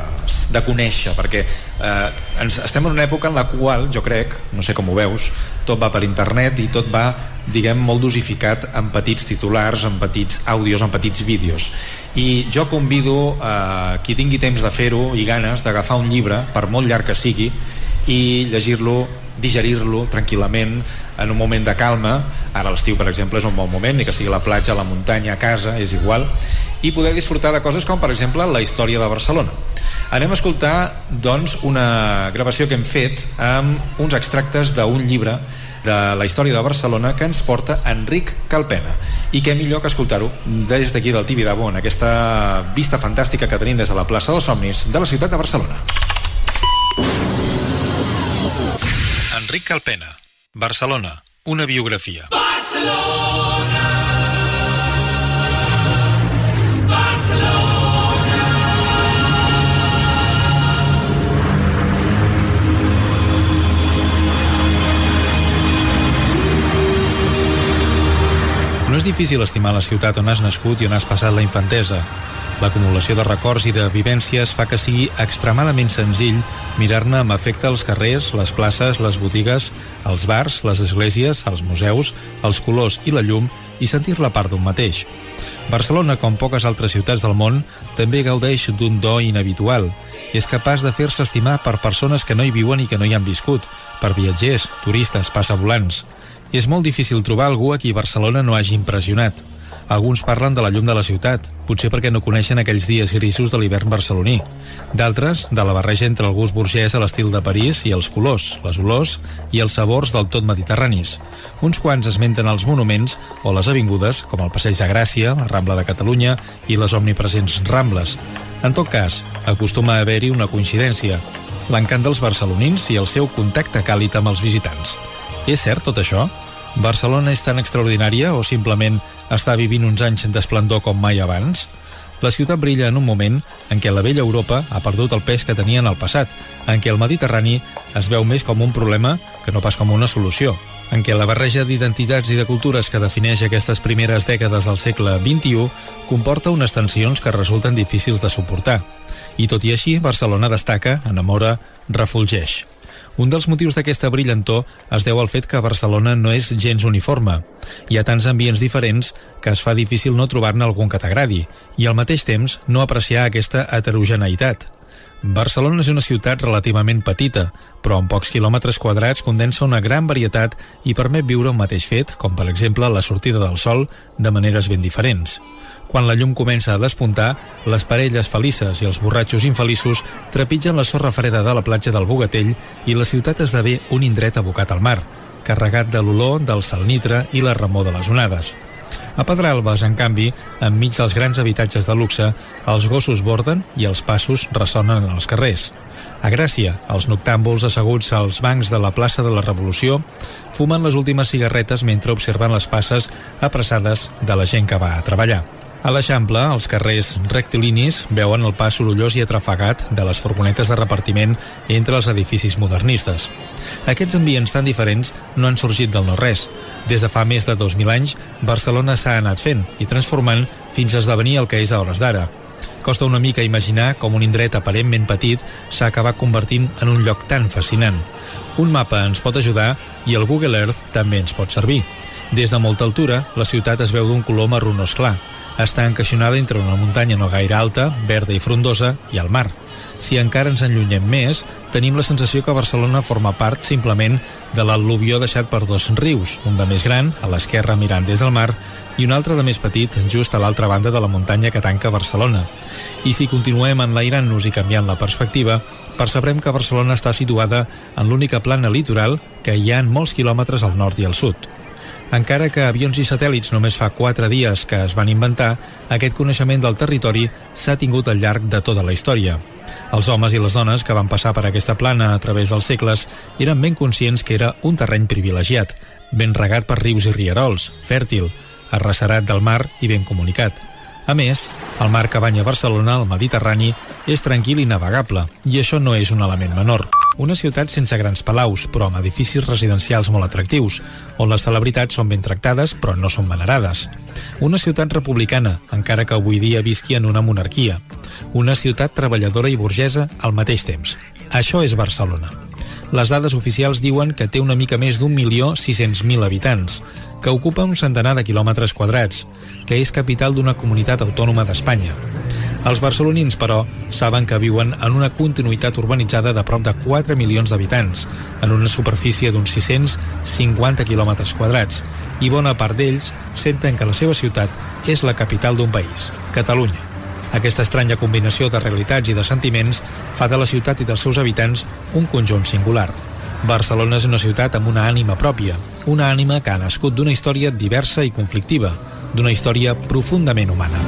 de conèixer, perquè eh, ens, estem en una època en la qual, jo crec, no sé com ho veus, tot va per internet i tot va, diguem, molt dosificat en petits titulars, en petits àudios, en petits vídeos. I jo convido a qui tingui temps de fer-ho i ganes d'agafar un llibre, per molt llarg que sigui, i llegir-lo, digerir-lo tranquil·lament en un moment de calma. Ara l'estiu, per exemple, és un bon moment, ni que sigui a la platja, a la muntanya, a casa, és igual, i poder disfrutar de coses com, per exemple, la història de Barcelona. Anem a escoltar, doncs, una gravació que hem fet amb uns extractes d'un llibre de la història de Barcelona que ens porta Enric Calpena, i què millor que escoltar-ho des d'aquí del Tibidabo, en aquesta vista fantàstica que tenim des de la plaça dels Somnis de la ciutat de Barcelona. Enric Calpena, Barcelona, una biografia. Barcelona, Barcelona. No és difícil estimar la ciutat on has nascut i on has passat la infantesa. L'acumulació de records i de vivències fa que sigui extremadament senzill mirar-ne amb afecte els carrers, les places, les botigues, els bars, les esglésies, els museus, els colors i la llum, i sentir-la part d'un mateix. Barcelona, com poques altres ciutats del món, també gaudeix d'un do inhabitual. És capaç de fer-se estimar per persones que no hi viuen i que no hi han viscut, per viatgers, turistes, passavolants. És molt difícil trobar algú a qui Barcelona no hagi impressionat. Alguns parlen de la llum de la ciutat, potser perquè no coneixen aquells dies grisos de l'hivern barceloní. D'altres, de la barreja entre el gust burgès a l'estil de París i els colors, les olors i els sabors del tot mediterranis. Uns quants esmenten els monuments o les avingudes, com el Passeig de Gràcia, la Rambla de Catalunya i les omnipresents Rambles. En tot cas, acostuma a haver-hi una coincidència: l'encant dels barcelonins i el seu contacte càlid amb els visitants. És cert tot això? Barcelona és tan extraordinària o simplement està vivint uns anys d'esplendor com mai abans? La ciutat brilla en un moment en què la vella Europa ha perdut el pes que tenia en el passat, en què el Mediterrani es veu més com un problema que no pas com una solució, en què la barreja d'identitats i de cultures que defineix aquestes primeres dècades del segle vint-i-u comporta unes tensions que resulten difícils de suportar. I tot i així, Barcelona destaca, enamora, refulgeix. Un dels motius d'aquesta brillantor es deu al fet que Barcelona no és gens uniforme. Hi ha tants ambients diferents que es fa difícil no trobar-ne algun que t'agradi i al mateix temps no apreciar aquesta heterogeneïtat. Barcelona és una ciutat relativament petita, però amb pocs quilòmetres quadrats condensa una gran varietat i permet viure un mateix fet, com per exemple la sortida del sol, de maneres ben diferents. Quan la llum comença a despuntar, les parelles felices i els borratxos infeliços trepitgen la sorra freda de la platja del Bogatell i la ciutat esdevé un indret abocat al mar, carregat de l'olor del salnitre i la remor de les onades. A Pedralbes, en canvi, enmig dels grans habitatges de luxe, els gossos borden i els passos ressonen en els carrers. A Gràcia, els noctàmbuls asseguts als bancs de la plaça de la Revolució fumen les últimes cigarretes mentre observen les passes apressades de la gent que va a treballar. A l'Eixample, els carrers rectilinis veuen el pas sorollós i atrafegat de les furgonetes de repartiment entre els edificis modernistes. Aquests ambients tan diferents no han sorgit del no-res. Des de fa més de dos mil anys, Barcelona s'ha anat fent i transformant fins a esdevenir el que és a hores d'ara. Costa una mica imaginar com un indret aparentment petit s'ha acabat convertint en un lloc tan fascinant. Un mapa ens pot ajudar i el Google Earth també ens pot servir. Des de molta altura, la ciutat es veu d'un color marronós clar. Està encaixonada entre una muntanya no gaire alta, verda i frondosa, i el mar. Si encara ens enllunyem més, tenim la sensació que Barcelona forma part simplement de l'al·luvió deixat per dos rius, un de més gran, a l'esquerra mirant des del mar, i un altre de més petit, just a l'altra banda de la muntanya que tanca Barcelona. I si continuem enlairant-nos i canviant la perspectiva, percebrem que Barcelona està situada en l'única plana litoral que hi ha en molts quilòmetres al nord i al sud. Encara que avions i satèl·lits només fa quatre dies que es van inventar, aquest coneixement del territori s'ha tingut al llarg de tota la història. Els homes i les dones que van passar per aquesta plana a través dels segles eren ben conscients que era un terreny privilegiat, ben regat per rius i rierols, fèrtil, arrecerat del mar i ben comunicat. A més, el mar que banya Barcelona, el Mediterrani, és tranquil i navegable, i això no és un element menor. Una ciutat sense grans palaus, però amb edificis residencials molt atractius, on les celebritats són ben tractades, però no són venerades. Una ciutat republicana, encara que avui dia visqui en una monarquia. Una ciutat treballadora i burgesa al mateix temps. Això és Barcelona. Les dades oficials diuen que té una mica més d'un milió sis-cents mil habitants, que ocupa un centenar de quilòmetres quadrats, que és capital d'una comunitat autònoma d'Espanya. Els barcelonins, però, saben que viuen en una continuïtat urbanitzada de prop de quatre milions d'habitants, en una superfície d'uns sis-cents cinquanta quilòmetres quadrats, i bona part d'ells senten que la seva ciutat és la capital d'un país, Catalunya. Aquesta estranya combinació de realitats i de sentiments fa de la ciutat i dels seus habitants un conjunt singular. Barcelona és una ciutat amb una ànima pròpia, una ànima que ha nascut d'una història diversa i conflictiva, d'una història profundament humana.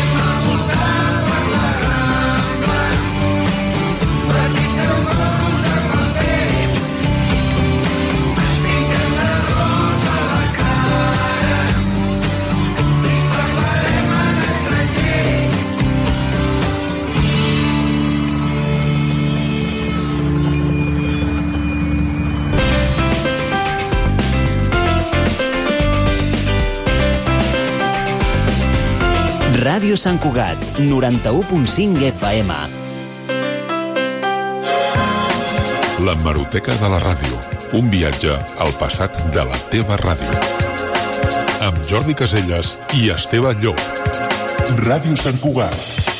Ràdio Sant Cugat, noranta-u punt cinc F M. La Hemeroteca de la Ràdio. Un viatge al passat de la teva ràdio. Amb Jordi Caselles i Esteve Llop. Ràdio Sant Cugat.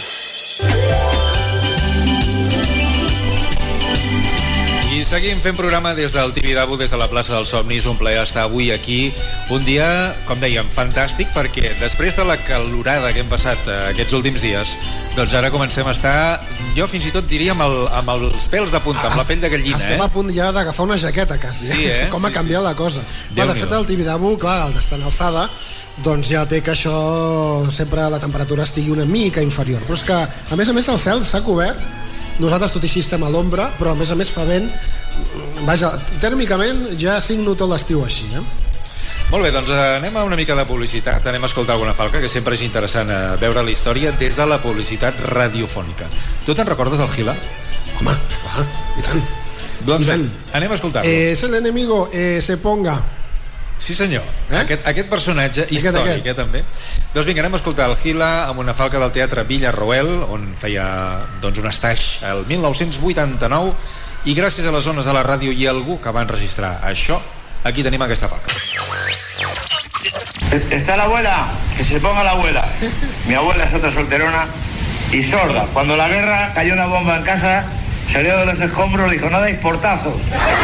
I seguim fent programa des del Tibidabo, des de la plaça dels Somnis. Un plaer estar avui aquí. Un dia, com dèiem, fantàstic, perquè després de la calorada que hem passat aquests últims dies, doncs ara comencem a estar, jo fins i tot diria amb, el, amb els pèls de punta, amb la pell de gallina. Estem eh? a punt ja d'agafar una jaqueta, quasi. Sí, eh? Com ha sí, canviat sí. la cosa. Va, de fet, el Tibidabo, clar, al d'estar en alçada, doncs ja té que això sempre la temperatura estigui una mica inferior. Però és que, a més a més, el cel s'ha cobert. Nosaltres tot i així estem a l'ombra, però a més a més fa vent. Vaja, tèrmicament ja signo tot l'estiu així, eh? Molt bé, doncs anem a una mica de publicitat, anem a escoltar alguna falca, que sempre és interessant veure la història des de la publicitat radiofònica. Tu te'n recordes del Gila? Home, esclar, i tant. Doncs I tant. Anem a escoltar-lo. Eh, es el enemigo, eh, se ponga. Sí senyor, eh? aquest, aquest personatge aquest, històric aquest. Eh, també. Doncs vinga, anem a escoltar el Gila amb una falca del Teatre Villarroel, on feia doncs, un estaix el mil nou-cents vuitanta-nou, i gràcies a les zones de la ràdio i a algú que va enregistrar això, aquí tenim aquesta falca. Está la abuela, que se ponga la abuela. Mi abuela es otra solterona y sorda. Cuando la guerra cayó una bomba en casa, salió de los escombros y dijo, no dais portazos.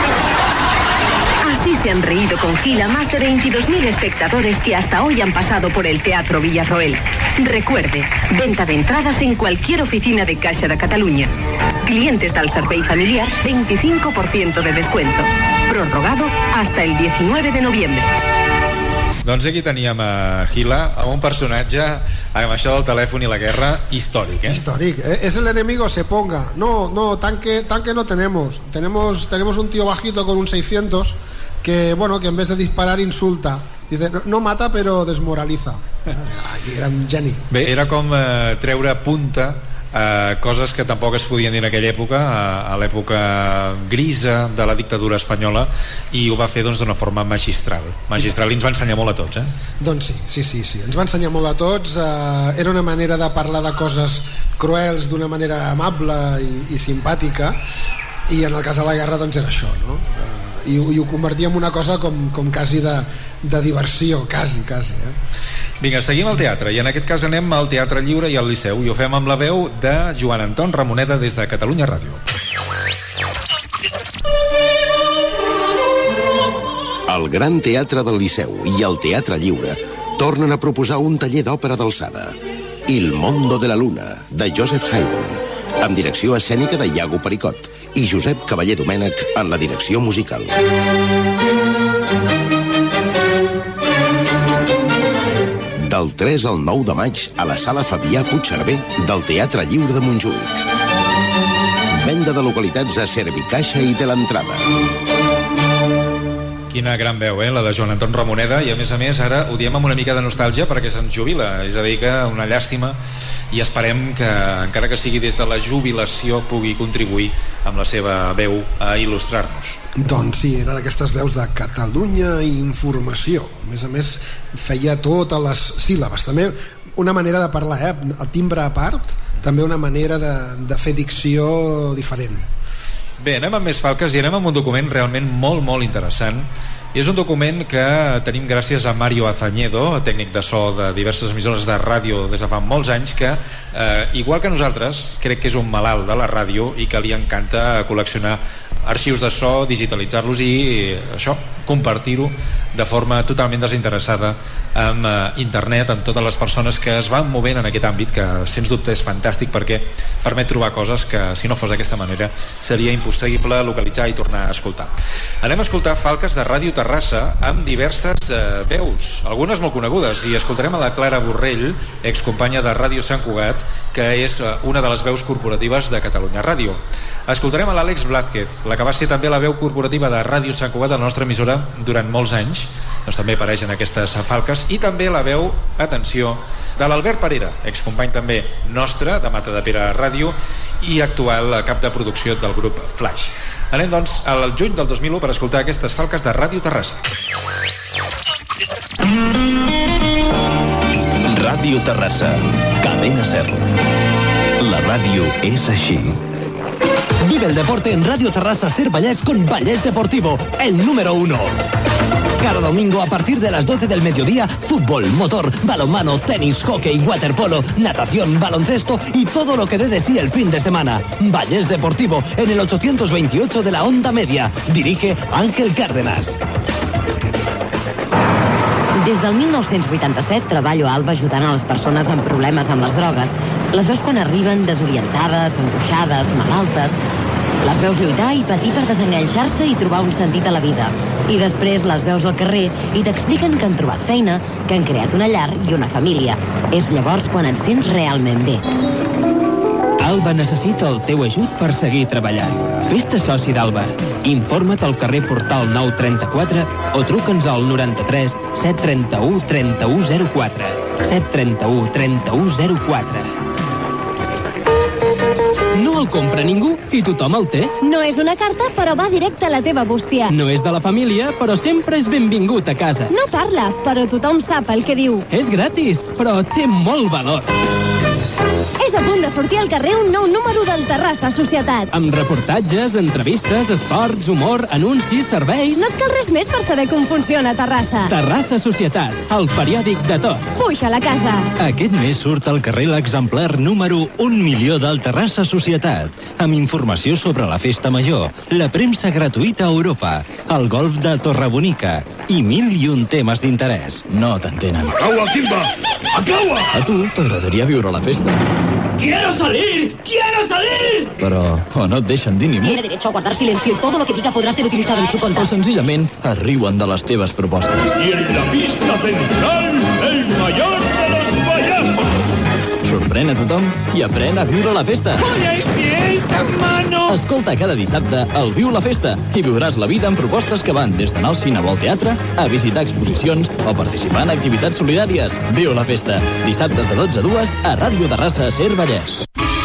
Así se han reído con Gila más de veintidós mil espectadores que hasta hoy han pasado por el Teatro Villarroel. Recuerde, venta de entradas en cualquier oficina de Caixa de Cataluña. Clientes del Servei Familiar, veinticinco por ciento de descuento. Prorrogado hasta el diecinueve de noviembre. Doncs aquí teníem a Gila, amb un personatge, amb això del telèfon i la guerra, històric, eh? Històric, eh? Es el enemigo, se ponga. No, no, tanque, tanque no tenemos. Tenemos, tenemos un tío bajito con un seiscientos que, bueno, que en vez de disparar insulta. Dice, no, no mata, però desmoraliza. Era un geni. Bé, era com eh, treure punta a coses que tampoc es podien dir en aquella època, a, a l'època grisa de la dictadura espanyola, i ho va fer doncs d'una forma magistral. Magistral, i ens va ensenyar molt a tots, eh? Doncs sí, sí, sí, sí. Ens va ensenyar molt a tots. Eh, era una manera de parlar de coses cruels d'una manera amable i, i simpàtica, i en el cas de la guerra doncs era això, no? Eh, i, i ho convertia en una cosa com, com quasi de, de diversió, quasi, quasi, eh? Vinga, seguim al teatre, i en aquest cas anem al Teatre Lliure i al Liceu, i ho fem amb la veu de Joan Anton Ramoneda des de Catalunya Ràdio. El Gran Teatre del Liceu i el Teatre Lliure tornen a proposar un taller d'òpera d'alçada, Il Mondo de la Luna, de Joseph Haydn, amb direcció escènica de Iago Pericot i Josep Cavaller Domènech en la direcció musical. Del tres al nou de maig a la sala Fabià Puigcerver del Teatre Lliure de Montjuïc. Venda de localitats a Servicaixa i de l'entrada. Quina gran veu, eh? La de Joan Anton Ramoneda, i a més a més ara ho diem amb una mica de nostàlgia perquè se'ns jubila, és a dir que una llàstima, i esperem que encara que sigui des de la jubilació pugui contribuir amb la seva veu a il·lustrar-nos. Doncs sí, era d'aquestes veus de Catalunya i Informació. A més a més feia totes les síl·labes, també una manera de parlar, eh? El timbre a part, també una manera de, de fer dicció diferent. Bé, anem amb més falques i anem amb un document realment molt, molt interessant. I és un document que tenim gràcies a Mario Azañedo, tècnic de so de diverses emissores de ràdio des de fa molts anys, que, eh, igual que nosaltres, crec que és un malalt de la ràdio i que li encanta col·leccionar arxius de so, digitalitzar-los i això, compartir-ho de forma totalment desinteressada amb eh, internet, amb totes les persones que es van movent en aquest àmbit, que sens dubte és fantàstic perquè permet trobar coses que si no fos d'aquesta manera seria impossible localitzar i tornar a escoltar. Anem a escoltar falques de Ràdio Terrassa amb diverses eh, veus, algunes molt conegudes, i escoltarem a la Clara Borrell, excompanya de Ràdio Sant Cugat, que és eh, una de les veus corporatives de Catalunya Ràdio. Escoltarem a l'Àlex Blázquez, la que va ser també la veu corporativa de Ràdio Sant Cugat, de la nostra emissora, durant molts anys, doncs també apareix en aquestes falques, i també la veu, atenció, de l'Albert Parera, excompany també nostre, de Matadepera Ràdio, i actual cap de producció del grup Flash. Anem, doncs, al juny del dos mil u per escoltar aquestes falques de Ràdio Terrassa. Ràdio Terrassa, Cadena Ser. La ràdio és així. Vive el deporte en Radio Terrassa Ser Vallés con Vallés Deportivo, el número uno. Cada domingo a partir de las doce del mediodía, fútbol, motor, balonmano, tenis, hockey, waterpolo, natación, baloncesto y todo lo que dé de sí el fin de semana. Vallés Deportivo, en el ochocientos veintiocho de la onda media. Dirige Ángel Cárdenas. Des del mil nou-cents vuitanta-set treballo a Alba ajudant a les persones amb problemes amb les drogues. Les veus quan arriben desorientades, angoixades, malaltes. Les veus lluitar i patir per desenganxar-se i trobar un sentit a la vida. I després les veus al carrer i t'expliquen que han trobat feina, que han creat una llar i una família. És llavors quan et sents realment bé. Alba necessita el teu ajut per seguir treballant. Fes-te soci d'Alba. Informa't al carrer Portal nou trenta-quatre o truca'ns al noranta-tres set trenta-u trenta-u zero quatre. set trenta-u trenta-u zero quatre. No el compra ningú i tothom el té. No és una carta, però va directe a la teva bústia. No és de la família, però sempre és benvingut a casa. No parla, però tothom sap el que diu. És gratis, però té molt valor. És a punt de sortir al carrer un nou número del Terrassa Societat. Amb reportatges, entrevistes, esports, humor, anuncis, serveis... No et cal res més per saber com funciona Terrassa. Terrassa Societat, el periòdic de tots. Puja a la casa. Aquest mes surt al carrer l'exemplar número un milió del Terrassa Societat, amb informació sobre la Festa Major, la premsa gratuïta a Europa, el golf de Torrebonica i mil i un temes d'interès. No t'entenen. Acaba, Quimba! Acaba! A tu t'agradaria viure la festa? ¡Quiero salir! ¡Quiero salir! Però o no et deixen dir ni mu. Tiene derecho a guardar silencio y todo lo que diga podrà ser utilizado en su contra. O senzillament es riuen de les teves propostes. Y en la pista central, el mayor de los payasos. Sorprèn a tothom i aprèn a viure la festa. ¡Hoy hay fiesta, mano! Escolta cada dissabte el Viu la Festa i viuràs la vida amb propostes que van des d'anar al cine o al teatre a visitar exposicions o participar en activitats solidàries. Viu la Festa. Dissabtes de dotze a dues a Ràdio Terrassa, Ser Vallès.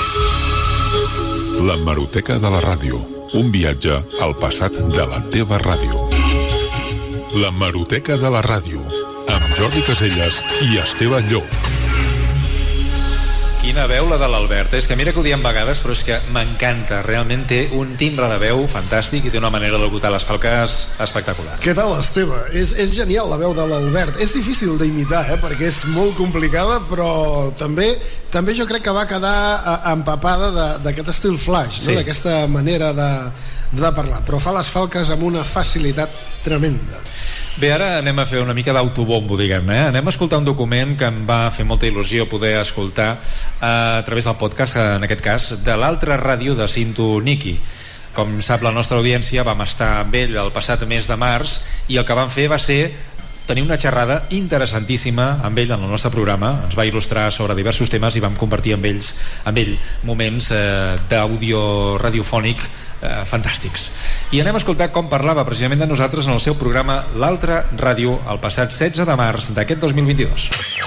La Hemeroteca de la Ràdio. Un viatge al passat de la teva ràdio. La Hemeroteca de la Ràdio. Amb Jordi Casellas i Esteve Llop. Quina veu la de l'Albert, és que mira que ho diem vegades, però és que m'encanta, realment té un timbre de veu fantàstic i té una manera de locutar les falques espectacular. Què tal, Esteve? És, és genial la veu de l'Albert. És difícil d'imitar, eh? Perquè és molt complicada, però també també jo crec que va quedar empapada d'aquest estil flash, Sí. no? D'aquesta manera de, de parlar, però fa les falques amb una facilitat tremenda. Bé, ara anem a fer una mica d'autobombo, diguem-ne, eh? Anem a escoltar un document que em va fer molta il·lusió poder escoltar eh, a través del podcast, en aquest cas, de l'altra ràdio de Cinto Niki. Com sap la nostra audiència, vam estar amb ell el passat mes de març i el que vam fer va ser tenir una xerrada interessantíssima amb ell en el nostre programa. Ens va il·lustrar sobre diversos temes i vam compartir amb ells amb ell moments eh, d'àudio radiofònic eh, fantàstics. I anem a escoltar com parlava precisament de nosaltres en el seu programa L'Altra Ràdio el passat setze de març d'aquest dos mil vint-i-dos.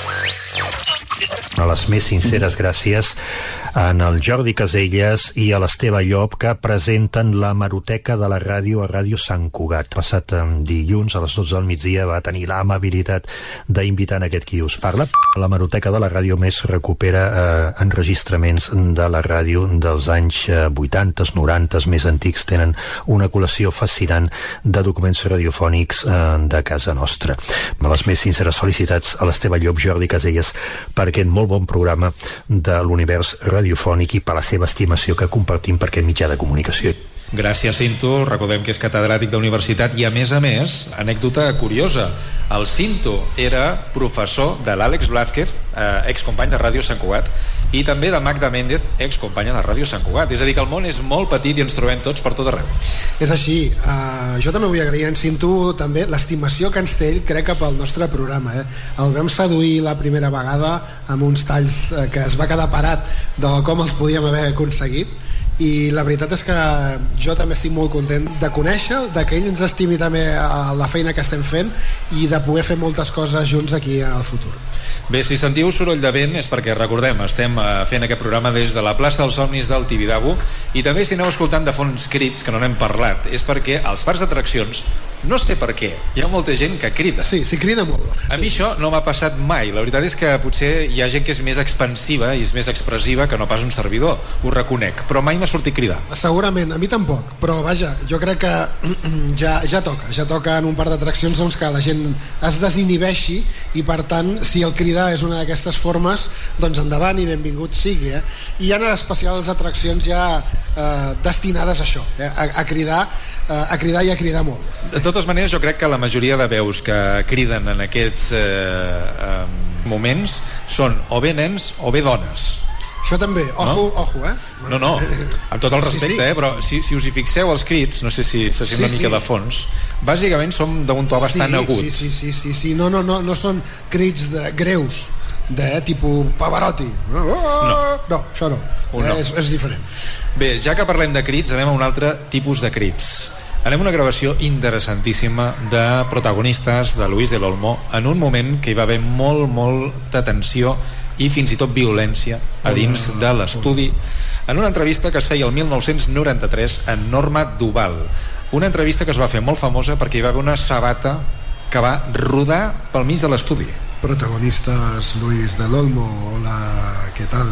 A les més sinceres gràcies en el Jordi Casellas i a l'Esteve Llop, que presenten la Hemeroteca de la Ràdio a Ràdio Sant Cugat. Passat dilluns a les dotze del migdia va tenir l'amabilitat d'invitar en aquest qui us parla. La Hemeroteca de la Ràdio més recupera eh, enregistraments de la ràdio dels anys eh, vuitanta, noranta, més antics. Tenen una col·lecció fascinant de documents radiofònics eh, de casa nostra. Les més sinceres felicitats a l'Esteve Llop, Jordi Casellas, per aquest molt bon programa de l'univers radiofònic i per la seva estimació que compartim per aquest mitjà de comunicació. Gràcies, Cinto. Recordem que és catedràtic d'universitat i, a més a més, anècdota curiosa, el Cinto era professor de l'Àlex Blázquez, eh, excompany de Ràdio Sant Cugat, i també de Magda Méndez, excompanya de Ràdio Sant Cugat. És a dir, que el món és molt petit i ens trobem tots per tot arreu. És així. Uh, jo també vull agrair en Cinto també l'estimació que ens té ell, crec, cap al nostre programa. Eh? El vam seduir la primera vegada amb uns talls eh, que es va quedar parat de com els podíem haver aconseguit, i la veritat és que jo també estic molt content de conèixer, de que ell ens estimi també a la feina que estem fent i de poder fer moltes coses junts aquí al futur. Bé, si sentiu soroll de vent és perquè, recordem, estem fent aquest programa des de la plaça dels Somnis del Tibidabo, i també si aneu escoltant de fons crits, que no n'hem parlat, és perquè als parcs d'atraccions, no sé per què, hi ha molta gent que crida. Sí, sí, crida molt. A mi això no m'ha passat mai. La veritat és que potser hi ha gent que és més expansiva i és més expressiva que no pas un servidor, ho reconec, però mai m'ha sortit cridar. Segurament, a mi tampoc, però vaja, jo crec que ja, ja toca, ja toca en un parc d'atraccions doncs, que la gent es desinhibeixi, i per tant, si el cridar és una d'aquestes formes, doncs endavant i benvingut sigui. Eh? I hi ha especials atraccions ja eh, destinades a això, eh? a, a cridar eh, a cridar i a cridar molt. De totes maneres, jo crec que la majoria de veus que criden en aquests eh, eh, moments són o bé nens o bé dones. Això també, ojo, no? ojo, eh? No, no, amb tot el respecte, sí, sí. eh? Però si, si us hi fixeu els crits, no sé si se sent sí, una mica sí. de fons, bàsicament som d'un to bastant sí, agut. Sí, sí, sí, sí, sí. No, no, no, no són crits de, greus, de eh, tipus Pavarotti. No, no això no, eh, no. És, és diferent. Bé, ja que parlem de crits, anem a un altre tipus de crits. Anem a una gravació interessantíssima de protagonistes de Luis del Olmo en un moment que hi va haver molt, molta tensió i fins i tot violència a dins de l'estudi, en una entrevista que es feia el mil nou-cents noranta-tres en Norma Duval, una entrevista que es va fer molt famosa perquè hi va haver una sabata que va rodar pel mig de l'estudi. Protagonistes Luis del Olmo, hola, què tal?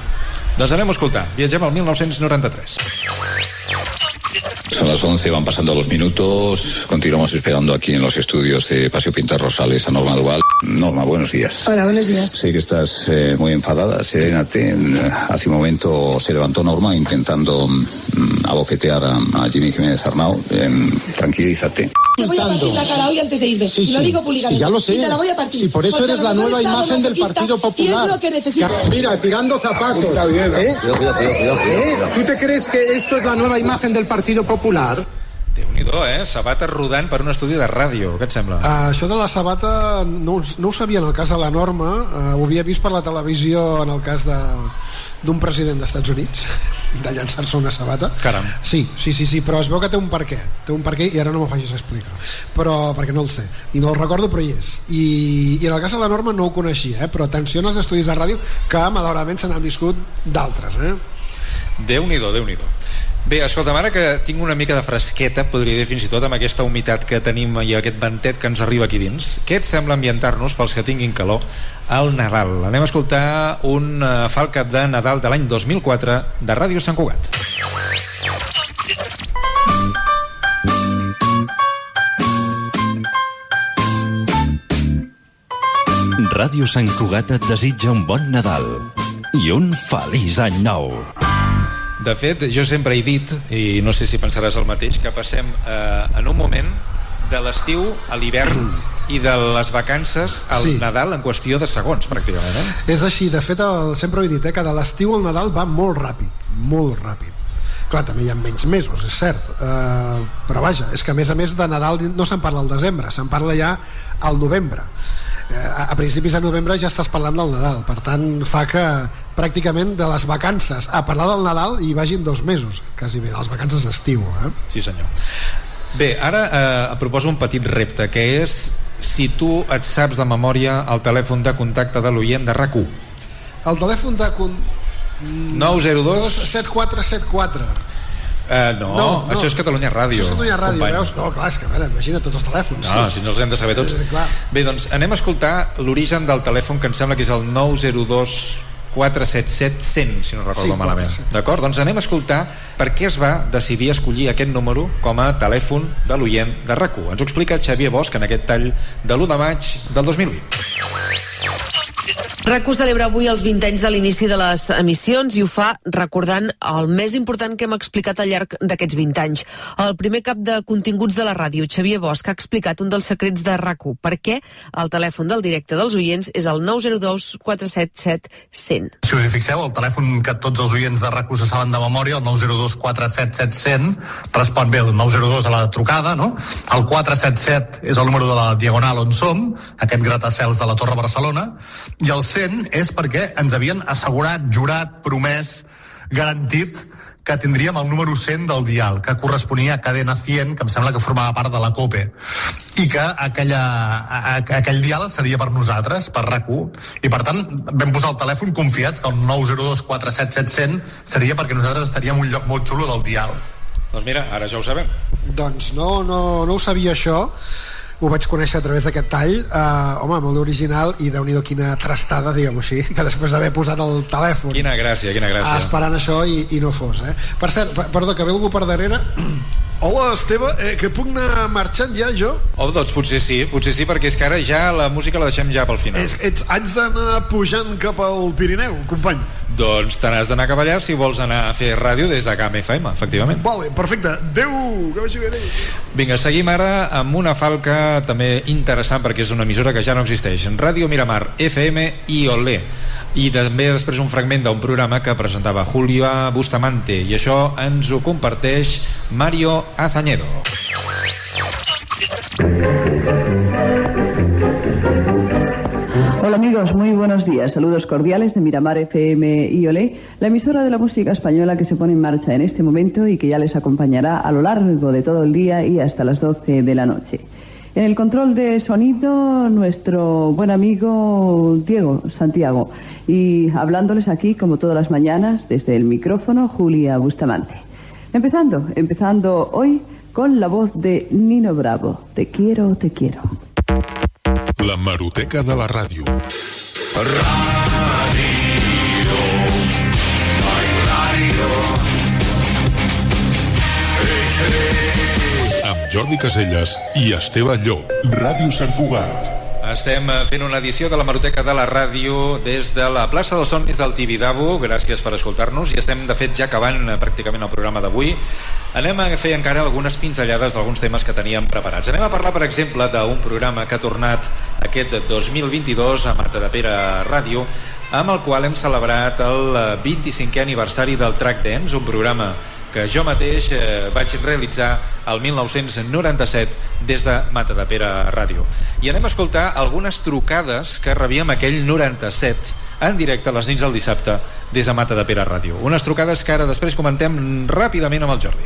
Doncs anem a escoltar, viatgem al mil nou-cents noranta-tres. Son las once, van pasando los minutos. Continuamos esperando aquí en los estudios de Paseo Pintar Rosales a Norma Duval. Norma, buenos días. Hola, buenos días. Sé que estás eh, muy enfadada, serénate. Hace un momento se levantó Norma intentando mm, abofetear a, a Jimmy Jiménez Arnau. Eh, tranquilízate. Te voy a partir la cara hoy antes de irme. Sí, y lo sí. digo públicamente. Sí, ya lo sé. Y te la voy a partir. Sí, por eso Porque eres a lo la mejor nueva estás imagen del masoquista Partido Popular. Y es lo que necesitas. Mira, tirando zapatos. Está bien, ¿eh? Cuidado, cuidado, cuidado, cuidado, ¿Eh? cuidado. ¿Tú te crees que esto es la nueva imagen del Partido Popular? Déu-n'hi-do, eh? Sabata rodant per un estudi de ràdio. Què et sembla? Uh, això de la sabata no, no ho sabia en el cas de la Norma, uh, ho havia vist per la televisió en el cas de d'un president dels Estats Units, de llançar-se una sabata. Caram. Sí, sí, sí, sí, però es veu que té un per què. Té un per què i ara no m'ho facis explicar. Però, perquè no el sé. I no el recordo, però hi és. I, i en el cas de la Norma no ho coneixia, eh? Però atenció als estudis de ràdio, que malauradament se n'han viscut d'altres, eh? Déu-n'hi-do, Déu-n'hi-do. Bé, escolta'm, ara que tinc una mica de fresqueta, podria dir fins i tot amb aquesta humitat que tenim i aquest ventet que ens arriba aquí dins, què et sembla ambientar-nos, pels que tinguin calor, al Nadal? Anem a escoltar un uh, falca de Nadal de l'any dos mil quatre de Ràdio Sant Cugat. Ràdio Sant Cugat et desitja un bon Nadal i un feliç any nou. De fet, jo sempre he dit, i no sé si pensaràs el mateix, que passem eh, en un moment de l'estiu a l'hivern i de les vacances al Sí. Nadal en qüestió de segons, pràcticament. Eh? És així, de fet, el, sempre ho he dit, eh, que de l'estiu al Nadal va molt ràpid, molt ràpid. Clar, també hi ha menys mesos, és cert, uh, però vaja, és que a més a més de Nadal no se'n parla al desembre, se'n parla ja al novembre. A principis de novembre ja estàs parlant del Nadal, per tant fa que pràcticament de les vacances a parlar del Nadal hi vagin dos mesos, quasi bé, de les vacances d'estiu, eh? Sí, senyor. Bé, ara eh, et proposo un petit repte, que és si tu et saps de memòria el telèfon de contacte de l'oient de RAC u. El telèfon de... Con... nou zero dos set quatre set quatre. Uh, no, No, no, això és Catalunya Ràdio. Això és Catalunya Ràdio, company. veus? No, clar, és que a veure, imagina tots els telèfons. No, si no els hem de saber tots. Sí, clar. Bé, doncs anem a escoltar l'origen del telèfon, que em sembla que és el nou zero dos quatre set set cent, si no recordo Sí, malament. D'acord? Doncs anem a escoltar per què es va decidir escollir aquest número com a telèfon de l'oient de RAC u. Ens ho explica Xavier Bosch en aquest tall de l'u de maig del dos mil vint. RAC u celebra avui els vint anys de l'inici de les emissions i ho fa recordant el més important que hem explicat al llarg d'aquests vint anys. El primer cap de continguts de la ràdio, Xavier Bosch, ha explicat un dels secrets de RAC u. Per què el telèfon del directe dels oients és el nou zero dos quatre set set cent. Si us hi fixeu, el telèfon que tots els oients de RAC u se saben de memòria, el nou zero dos quatre set set cent, respon bé el nou zero dos a la trucada, no? El quatre set set és el número de la Diagonal on som, aquest gratacels de la Torre Barcelona, i el cent és perquè ens havien assegurat, jurat, promès, garantit que tindríem el número cent del dial, que corresponia a Cadena cent, que em sembla que formava part de la COPE, i que aquella, a, a, aquell dial seria per nosaltres, per RAC u, i per tant vam posar el telèfon confiats que el nou zero dos quatre set set cent seria perquè nosaltres estaríem en un lloc molt xulo del dial. Doncs mira, ara ja ho sabem. Doncs no, no, no ho sabia això, ho vaig conèixer a través d'aquest tall, uh, home, molt original, i déu-n'hi-do quina trastada, diguem-ho així, que després d'haver posat el telèfon Quina gràcia, quina gràcia. esperant això i, i no fos, eh? Per cert, per- perdó, que ve algú per darrere. Hola, Esteve, eh, que puc anar marxant ja, jo? Oh, doncs potser sí, potser sí, perquè és que ara ja la música la deixem ja pel final. És, ets, haig d'anar pujant cap al Pirineu, company. Doncs te n'has d'anar cap allà si vols anar a fer ràdio des de G A M F M, efectivament. Vale, perfecte. Adéu, que vagi bé, adéu. Vinga, seguim ara amb una falca també interessant perquè és una emissora que ja no existeix. Ràdio Miramar, F M i Olé. I també després un fragment d'un programa que presentava Julia Bustamante, i això ens ho comparteix Mario Azañedo. Hola amigos, muy buenos días. Saludos cordiales de Miramar F M y Olé, la emisora de la música española que se pone en marcha en este momento y que ya les acompañará a lo largo de todo el día y hasta las doce de la noche. En el control de sonido, nuestro buen amigo Diego Santiago. Y hablándoles aquí, como todas las mañanas, desde el micrófono, Julia Bustamante. Empezando, empezando hoy con la voz de Nino Bravo. Te quiero, te quiero. La Maroteca de la ràdio. Amb Jordi Caselles i Esteve Llop. Ràdio Sant Cugat. Estem fent una edició de l'Hemeroteca de la Ràdio des de la plaça dels Somnis del Tibidabo. Gràcies per escoltar-nos i estem de fet ja acabant pràcticament el programa d'avui. Anem a fer encara algunes pinzellades d'alguns temes que teníem preparats. Anem a parlar, per exemple, d'un programa que ha tornat aquest dos mil vint-i-dos a Matadepera Ràdio, amb el qual hem celebrat el vint-i-cinquè aniversari del Track Dance, un programa que jo mateix eh, vaig realitzar el mil nou-cents noranta-set des de Matadepera Ràdio. I anem a escoltar algunes trucades que rebíem aquell noranta-set en directe a les nits del dissabte des de Matadepera Ràdio. Unes trucades que ara després comentem ràpidament amb el Jordi.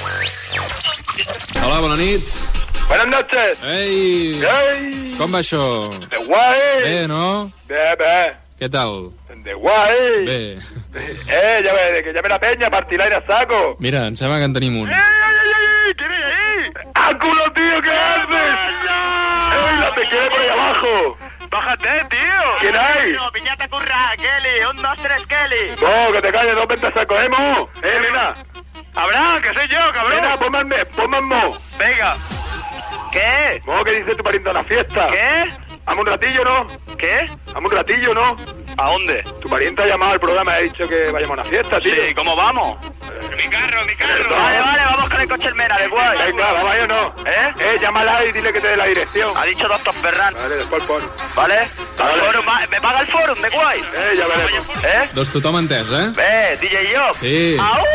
Hola, bona nit. Buenas noches. Ei, Ei. com va això? De guai. Bé, no? Bé, bé. Què tal? De guai. Bé. Eh, ya ve, que llame la peña, partir aire a saco. Mira, em sembla que en tenim un. ¡Ey, ey, ey, ey! ¿Quién es ahí? ¡Áculo, tío! ¿Qué haces? ¡Ey, la te quiere por ahí abajo! ¡Bájate, tío! ¿Quién hay? Piñata curra, Kelly, un, dos, tres, Kelly. ¡No, que te calles, dos ventas saco, ¿eh, mo? ¡Eh, nena! Abraham, que soy yo, cabrón. Nena, ponme, ponme mo. Venga. ¿Qué? Mo, ¿qué dice tu pariente a la fiesta? ¿Qué? Vamos un ratillo, ¿no? ¿Qué? Vamos un ratillo, ¿no? ¿A dónde? Tu pariente ha llamado al programa y ha dicho que vayamos a una fiesta, tío. Sí, ¿cómo vamos? Eh, Mi carro, mi carro. No. Vale, vale, vamos con el coche el Mera, de guay. Venga, vamos ahí o no. ¿Eh? Eh, llámala y dile que te dé la dirección. Ha dicho Doctor Ferran. Vale, después pon. ¿Vale? Vale. Forum, va- ¿Me paga el forum, de guay? Eh, ya veremos. ¿Eh? Doncs tothom entès, eh? Bé, D J Job. Sí. Au!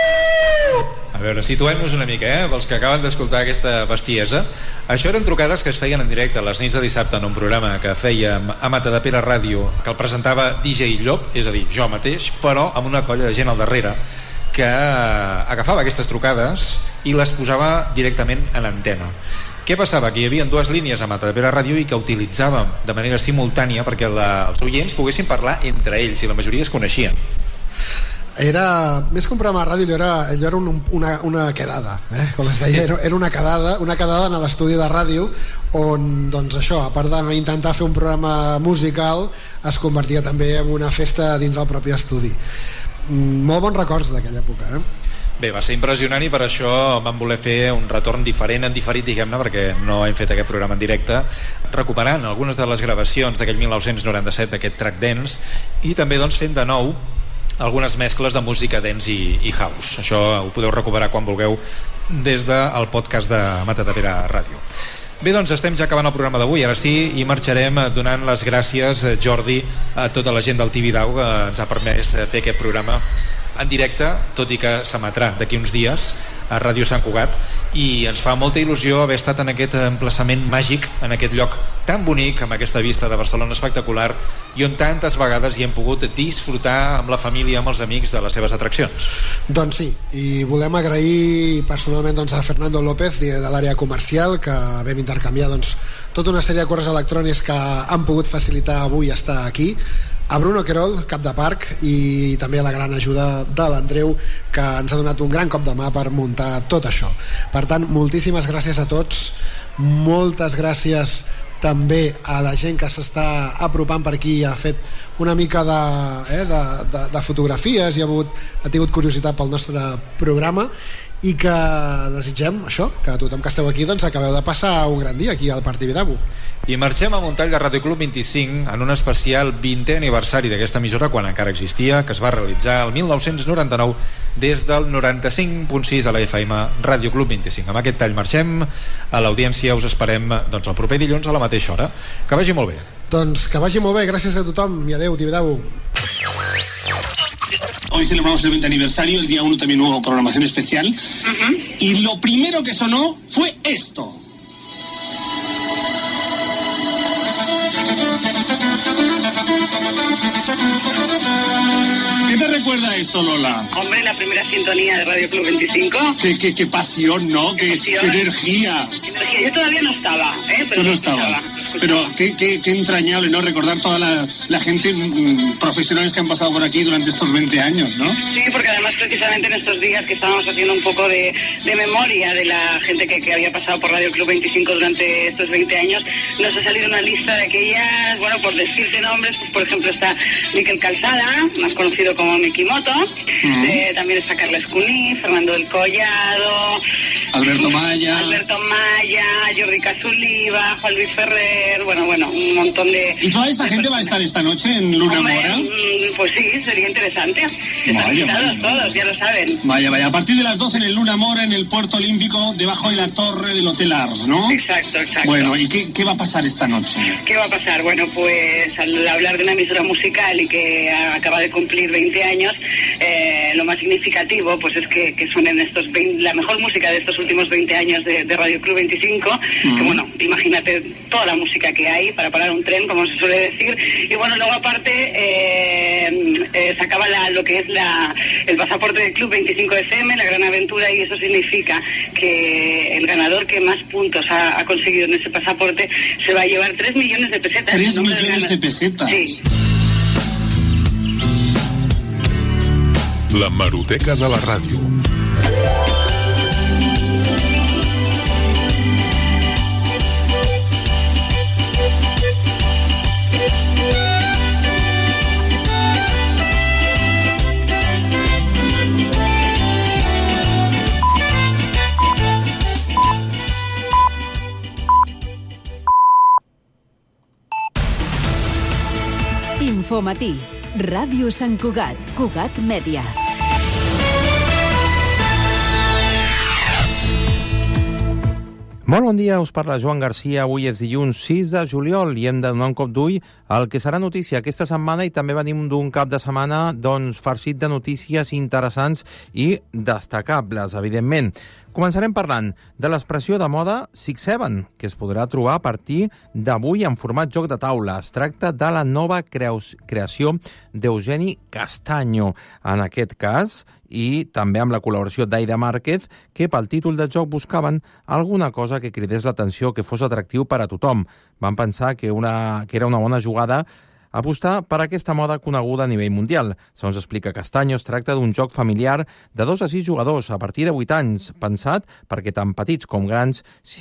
A veure, situem-nos una mica, eh? Pels que acaben d'escoltar aquesta bestiesa. Això eren trucades que es feien en directe a les nits de dissabte en un programa que fèiem a Matadepera Ràdio, que el presentava D J Llop, és a dir, jo mateix, però amb una colla de gent al darrere que agafava aquestes trucades i les posava directament en antena. Què passava? Que hi havia dues línies a Matadepera Ràdio i que utilitzàvem de manera simultània perquè la, els oients poguessin parlar entre ells i la majoria es coneixien. Era, més que un programa de ràdio, allò era, allò era un, una, una quedada, eh? Com es deia, era, era una quedada, una quedada en l'estudi de ràdio on, doncs això, a part d'intentar fer un programa musical, es convertia també en una festa dins el propi estudi. Mm, molt bons records d'aquella època, eh? Bé, va ser impressionant i per això vam voler fer un retorn diferent, en diferit, diguem-ne, perquè no hem fet aquest programa en directe, recuperant algunes de les gravacions d'aquell mil nou-cents noranta-set, d'aquest Track Dance, i també doncs fent de nou algunes mescles de música dance i, i house. Això ho podeu recuperar quan vulgueu des del podcast de Matadepera Ràdio. Bé, doncs estem ja acabant el programa d'avui, ara sí, i marxarem donant les gràcies, Jordi, a tota la gent del Tibidabo que ens ha permès fer aquest programa en directe, tot i que s'emetrà d'aquí uns dies a Ràdio Sant Cugat, i ens fa molta il·lusió haver estat en aquest emplaçament màgic, en aquest lloc tan bonic, amb aquesta vista de Barcelona espectacular, i on tantes vegades hi hem pogut disfrutar amb la família, amb els amics de les seves atraccions. Doncs sí, i volem agrair personalment doncs, a Fernando López de l'àrea comercial, que vam intercanviar doncs, tota una sèrie de correus electrònics que han pogut facilitar avui estar aquí, a Bruno Querol, cap de parc, i també a la gran ajuda de l'Andreu, que ens ha donat un gran cop de mà per muntar tot això. Per tant, moltíssimes gràcies a tots, moltes gràcies també a la gent que s'està apropant per aquí i ha fet una mica de, eh, de, de, de fotografies i ha, hagut, ha tingut curiositat pel nostre programa, i que desitgem això, que tothom que esteu aquí doncs acabeu de passar un gran dia aquí al Parc Tibidabo. I marxem a un tall de Ràdio Club vint-i-cinc en un especial vintè aniversari d'aquesta emissora, quan encara existia, que es va realitzar el mil nou-cents noranta-nou des del noranta-cinc punt sis a la F M Ràdio Club vint-i-cinc. Amb aquest tall marxem, a l'audiència us esperem doncs, el proper dilluns a la mateixa hora. Que vagi molt bé. Doncs que vagi molt bé, gràcies a tothom i adeu, Tibidabo. Hoy celebramos el veinte aniversario, el día uno también hubo programación especial. Uh-huh. Y lo primero que sonó fue esto. ¿Qué te recuerda esto, Lola? Hombre, la primera sintonía de Radio Club veinticinco. Qué, qué, qué pasión, ¿no? Qué, qué energía. Energía. Yo todavía no estaba, ¿eh? Pero Tú no estabas. Pero qué, qué, qué entrañable, ¿no? Recordar toda la, la gente, mm, profesionales que han pasado por aquí durante estos veinte años, ¿no? Sí, porque además precisamente en estos días que estábamos haciendo un poco de, de memoria de la gente que, que había pasado por Radio Club veinticinco durante estos veinte años, nos ha salido una lista de aquellas, bueno, por decirte nombres, pues por ejemplo está Miquel Calzada, más conocido como Mikimoto, uh-huh. eh, también está Carles Cuní, Fernando del Collado, Alberto Maya, Alberto Maya, Jordi Casuliva, Juan Luis Ferrer, hacer, bueno, bueno, un montón de... ¿Y toda esta gente va a estar esta noche en Luna Hombre, Mora? mm, Pues sí, sería interesante. Están Vaya, invitados vaya. todos, ya lo saben. Vaya, vaya, a partir de las doce en el Luna Mora, en el Puerto Olímpico, debajo de la torre del Hotel Ars, ¿no? Exacto, exacto. Bueno, ¿y qué, qué va a pasar esta noche? ¿Qué va a pasar? Bueno, pues al hablar de una emisora musical y que acaba de cumplir veinte años, eh, lo más significativo pues es que, que suenen estos veinte, la mejor música de estos últimos veinte años de, de Radio Club veinticinco, mm. que bueno, imagínate toda la música que hay para parar un tren, como se suele decir, y bueno, luego aparte eh, eh, se acaba la, lo que es la, el pasaporte del Club veinticinco F M, la gran aventura, y eso significa que el ganador que más puntos ha, ha conseguido en ese pasaporte se va a llevar tres millones de pesetas. tres millones de pesetas. Sí. La Maroteca de la Ràdio. Infomatí, Ràdio Sant Cugat, Cugat Mèdia. Molt bon dia, us parla Joan Garcia. Avui és dilluns sis de juliol i hem de donar un cop d'ull al que serà notícia aquesta setmana, i també venim d'un cap de setmana doncs, farcit de notícies interessants i destacables, evidentment. Començarem parlant de l'expressió de moda Six Seven, que es podrà trobar a partir d'avui en format joc de taula. Es tracta de la nova creació d'Eugeni Castaño, en aquest cas, i també amb la col·laboració d'Aida Márquez, que pel títol de joc buscaven alguna cosa que cridés l'atenció, que fos atractiu per a tothom. Van pensar que, una, que era una bona jugada apostar per aquesta moda coneguda a nivell mundial. Segons explica Castaño, es tracta d'un joc familiar de dos a sis jugadors a partir de vuit anys, pensat perquè tant petits com grans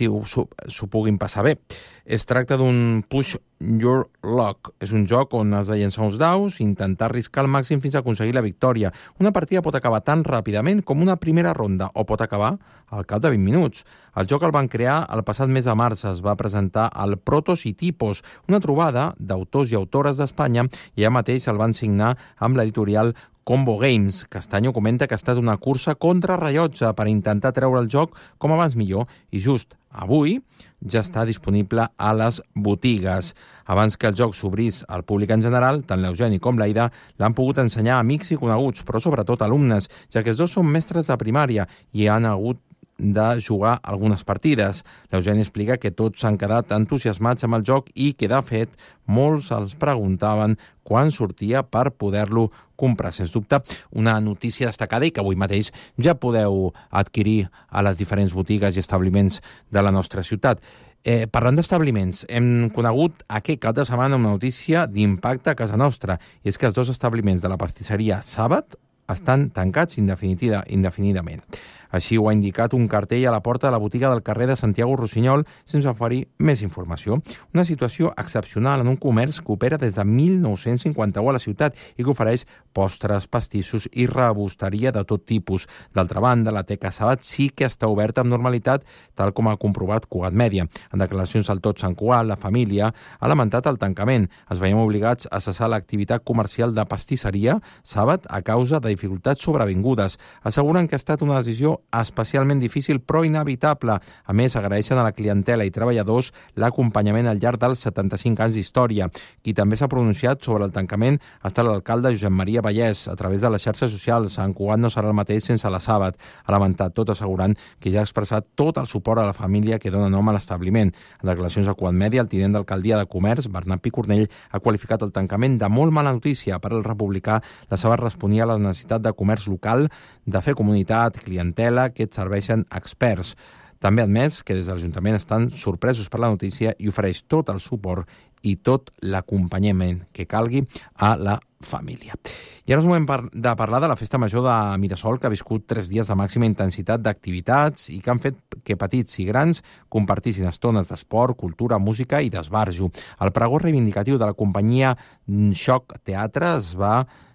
s'ho puguin passar bé. Es tracta d'un push your luck. És un joc on has de llençar uns daus i intentar arriscar al màxim fins a aconseguir la victòria. Una partida pot acabar tan ràpidament com una primera ronda, o pot acabar al cap de vint minuts. El joc el van crear el passat mes de març. Es va presentar al Protos i Tipos, una trobada d'autors i autores d'Espanya, i ja mateix el van signar amb l'editorial Combo Games. Castaño comenta que ha estat una cursa contra rellotge per intentar treure el joc com abans millor, i just avui ja està disponible a les botigues. Abans que el joc s'obrís al públic en general, tant l'Eugeni com l'Aida l'han pogut ensenyar a amics i coneguts, però sobretot alumnes, ja que els dos són mestres de primària i han hagut de jugar algunes partides. L'Eugeni explica que tots s'han quedat entusiasmats amb el joc i que, de fet, molts els preguntaven quan sortia per poder-lo comprar. Sens dubte, una notícia destacada i que avui mateix ja podeu adquirir a les diferents botigues i establiments de la nostra ciutat. Eh, parlant d'establiments, hem conegut aquest cap de setmana una notícia d'impacte a casa nostra, i és que els dos establiments de la pastisseria Sàbat estan tancats indefinida, indefinidament. Així ho ha indicat un cartell a la porta de la botiga del carrer de Santiago Rossinyol, sense oferir més informació. Una situació excepcional en un comerç que opera des de mil nou-cents cinquanta-u a la ciutat i que ofereix postres, pastissos i rebosteria de tot tipus. D'altra banda, la Teca Sàbat sí que està oberta amb normalitat, tal com ha comprovat Cugat Mèdia. En declaracions al Tot Sant Cugat, la família ha lamentat el tancament. Es veiem obligats a cessar l'activitat comercial de pastisseria Sàbat a causa de dificultats sobrevingudes. Asseguren que ha estat una decisió especialment difícil però inevitable. A més, agraeixen a la clientela i treballadors l'acompanyament al llarg dels setanta-cinc anys d'història. Qui també s'ha pronunciat sobre el tancament ha estat l'alcalde Josep Maria Vallès. A través de les xarxes socials, Sant Cugat no serà el mateix sense la Sàbat. Ha lamentat tot, assegurant que ja ha expressat tot el suport a la família que dona nom a l'establiment. En declaracions a Cugat Mèdia, el tinent d'alcaldia de Comerç, Bernat Picornell, ha qualificat el tancament de molt mala notícia. Per al republicà, la Sàbat responia a la necessitat de comerç local, de fer comunitat, clientela, que et serveixen experts. També ha admès que des de l'Ajuntament estan sorpresos per la notícia i ofereix tot el suport i tot l'acompanyament que calgui a la família. I ara és moment de parlar de la Festa Major de Mirasol, que ha viscut tres dies de màxima intensitat d'activitats i que han fet que petits i grans compartissin estones d'esport, cultura, música i d'esbarjo. El pregó reivindicatiu de la companyia Xoc Teatre es va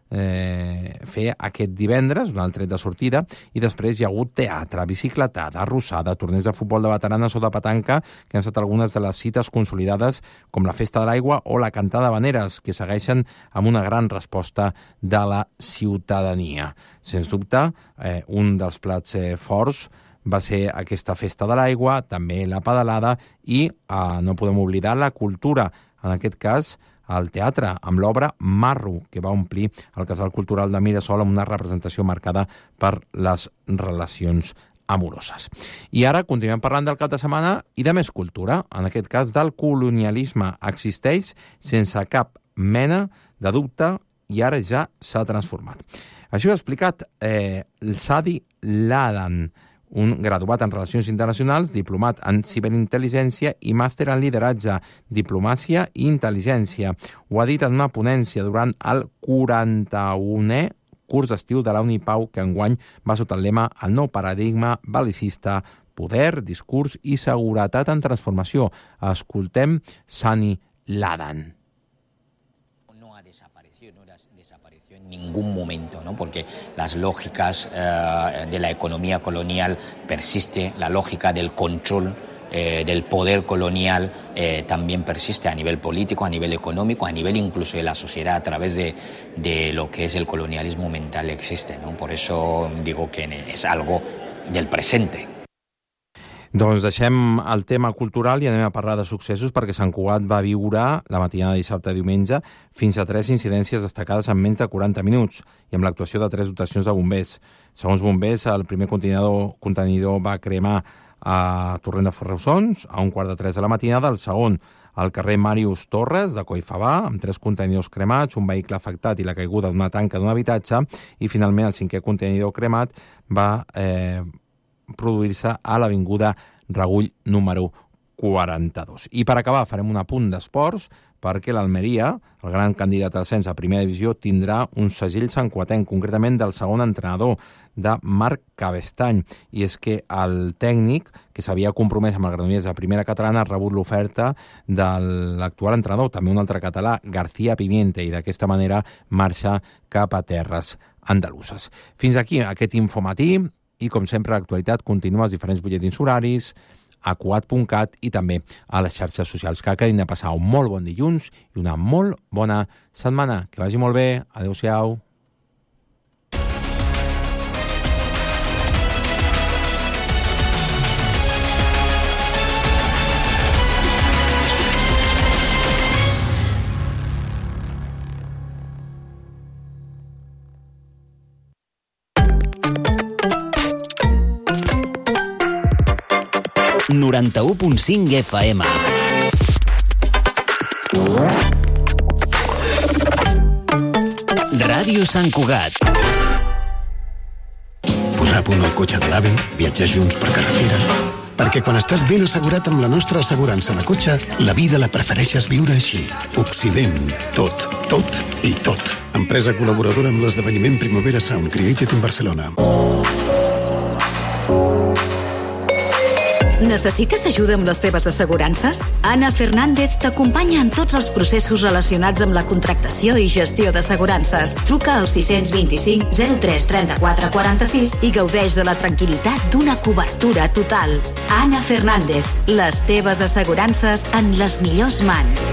eh, fer aquest divendres, un altre de sortida, i després hi ha hagut teatre, bicicletada, arrossada, torneig de futbol de veteranes o de petanca, que han estat algunes de les cites consolidades, com la Festa de l'Aigua o la Cantada d'Habaneres, que segueixen amb una gran resposta de la ciutadania. Sens dubte, eh, un dels plats eh, forts va ser aquesta Festa de l'Aigua, també la pedalada i eh, no podem oblidar la cultura, en aquest cas al teatre, amb l'obra Marro, que va omplir el Casal Cultural de Mirasol amb una representació marcada per les relacions amoroses. I ara continuem parlant del cap de setmana i de més cultura, en aquest cas del colonialisme. Existeix sense cap mena de dubte i ara ja s'ha transformat. Això ho ha explicat eh, el Sadi Ladan, un graduat en Relacions Internacionals, diplomat en Ciberintel·ligència i màster en Lideratge, Diplomàcia i Intel·ligència. Ho ha dit en una ponència durant el quaranta-unè curs d'estiu de la Unipau, que enguany va sota el lema El nou paradigma belicista, poder, discurs i seguretat en transformació. Escoltem Sadi Ladan. En ningún momento, ¿no? Porque las lógicas eh, de la economía colonial persiste, la lógica del control eh, del poder colonial eh, también persiste a nivel político, a nivel económico, a nivel incluso de la sociedad a través de, de lo que es el colonialismo mental existe, ¿no? Por eso digo que es algo del presente. Doncs deixem el tema cultural i anem a parlar de successos, perquè Sant Cugat va viure la matinada de dissabte a diumenge fins a tres incidències destacades en menys de quaranta minuts i amb l'actuació de tres dotacions de bombers. Segons bombers, el primer contenidor, contenidor va cremar a Torrent de Ferrusons a un quart de tres de la matinada, el segon al carrer Màrius Torres de Collfabà, amb tres contenidors cremats, un vehicle afectat i la caiguda d'una tanca d'un habitatge, i finalment el cinquè contenidor cremat va eh, produir-se a l'avinguda Regull número quaranta-dos. I per acabar farem un apunt d'esports, perquè l'Almeria, el gran candidat a l'ascens a primera divisió, tindrà un segell santcugatenc, concretament del segon entrenador, de Marc Cabestany. I és que el tècnic, que s'havia compromès amb el Granollers de primera catalana, ha rebut l'oferta de l'actual entrenador, també un altre català, García Pimienta, i d'aquesta manera marxa cap a terres andaluses. Fins aquí aquest infomatí. I, com sempre, l'actualitat continua als diferents butlletins horaris, a cugat punt cat i també a les xarxes socials. Que acabin de passar un molt bon dilluns i una molt bona setmana. Que vagi molt bé. Adéu-siau. noranta-u punt cinc F M. Ràdio Sant Cugat. Posar a punt el cotxe de l'AVE, viatjar junts per carretera. Perquè quan estàs ben assegurat amb la nostra assegurança de cotxe, la vida la prefereixes viure així. Occident. Tot, tot i tot. Empresa col·laboradora amb l'esdeveniment Primavera Sound Created in Barcelona. Necessites ajuda amb les teves assegurances? Anna Fernández t'acompanya en tots els processos relacionats amb la contractació i gestió d'assegurances. Truca al sis dos cinc zero tres trenta-quatre quaranta-sis i gaudeix de la tranquil·litat d'una cobertura total. Anna Fernández, les teves assegurances en les millors mans.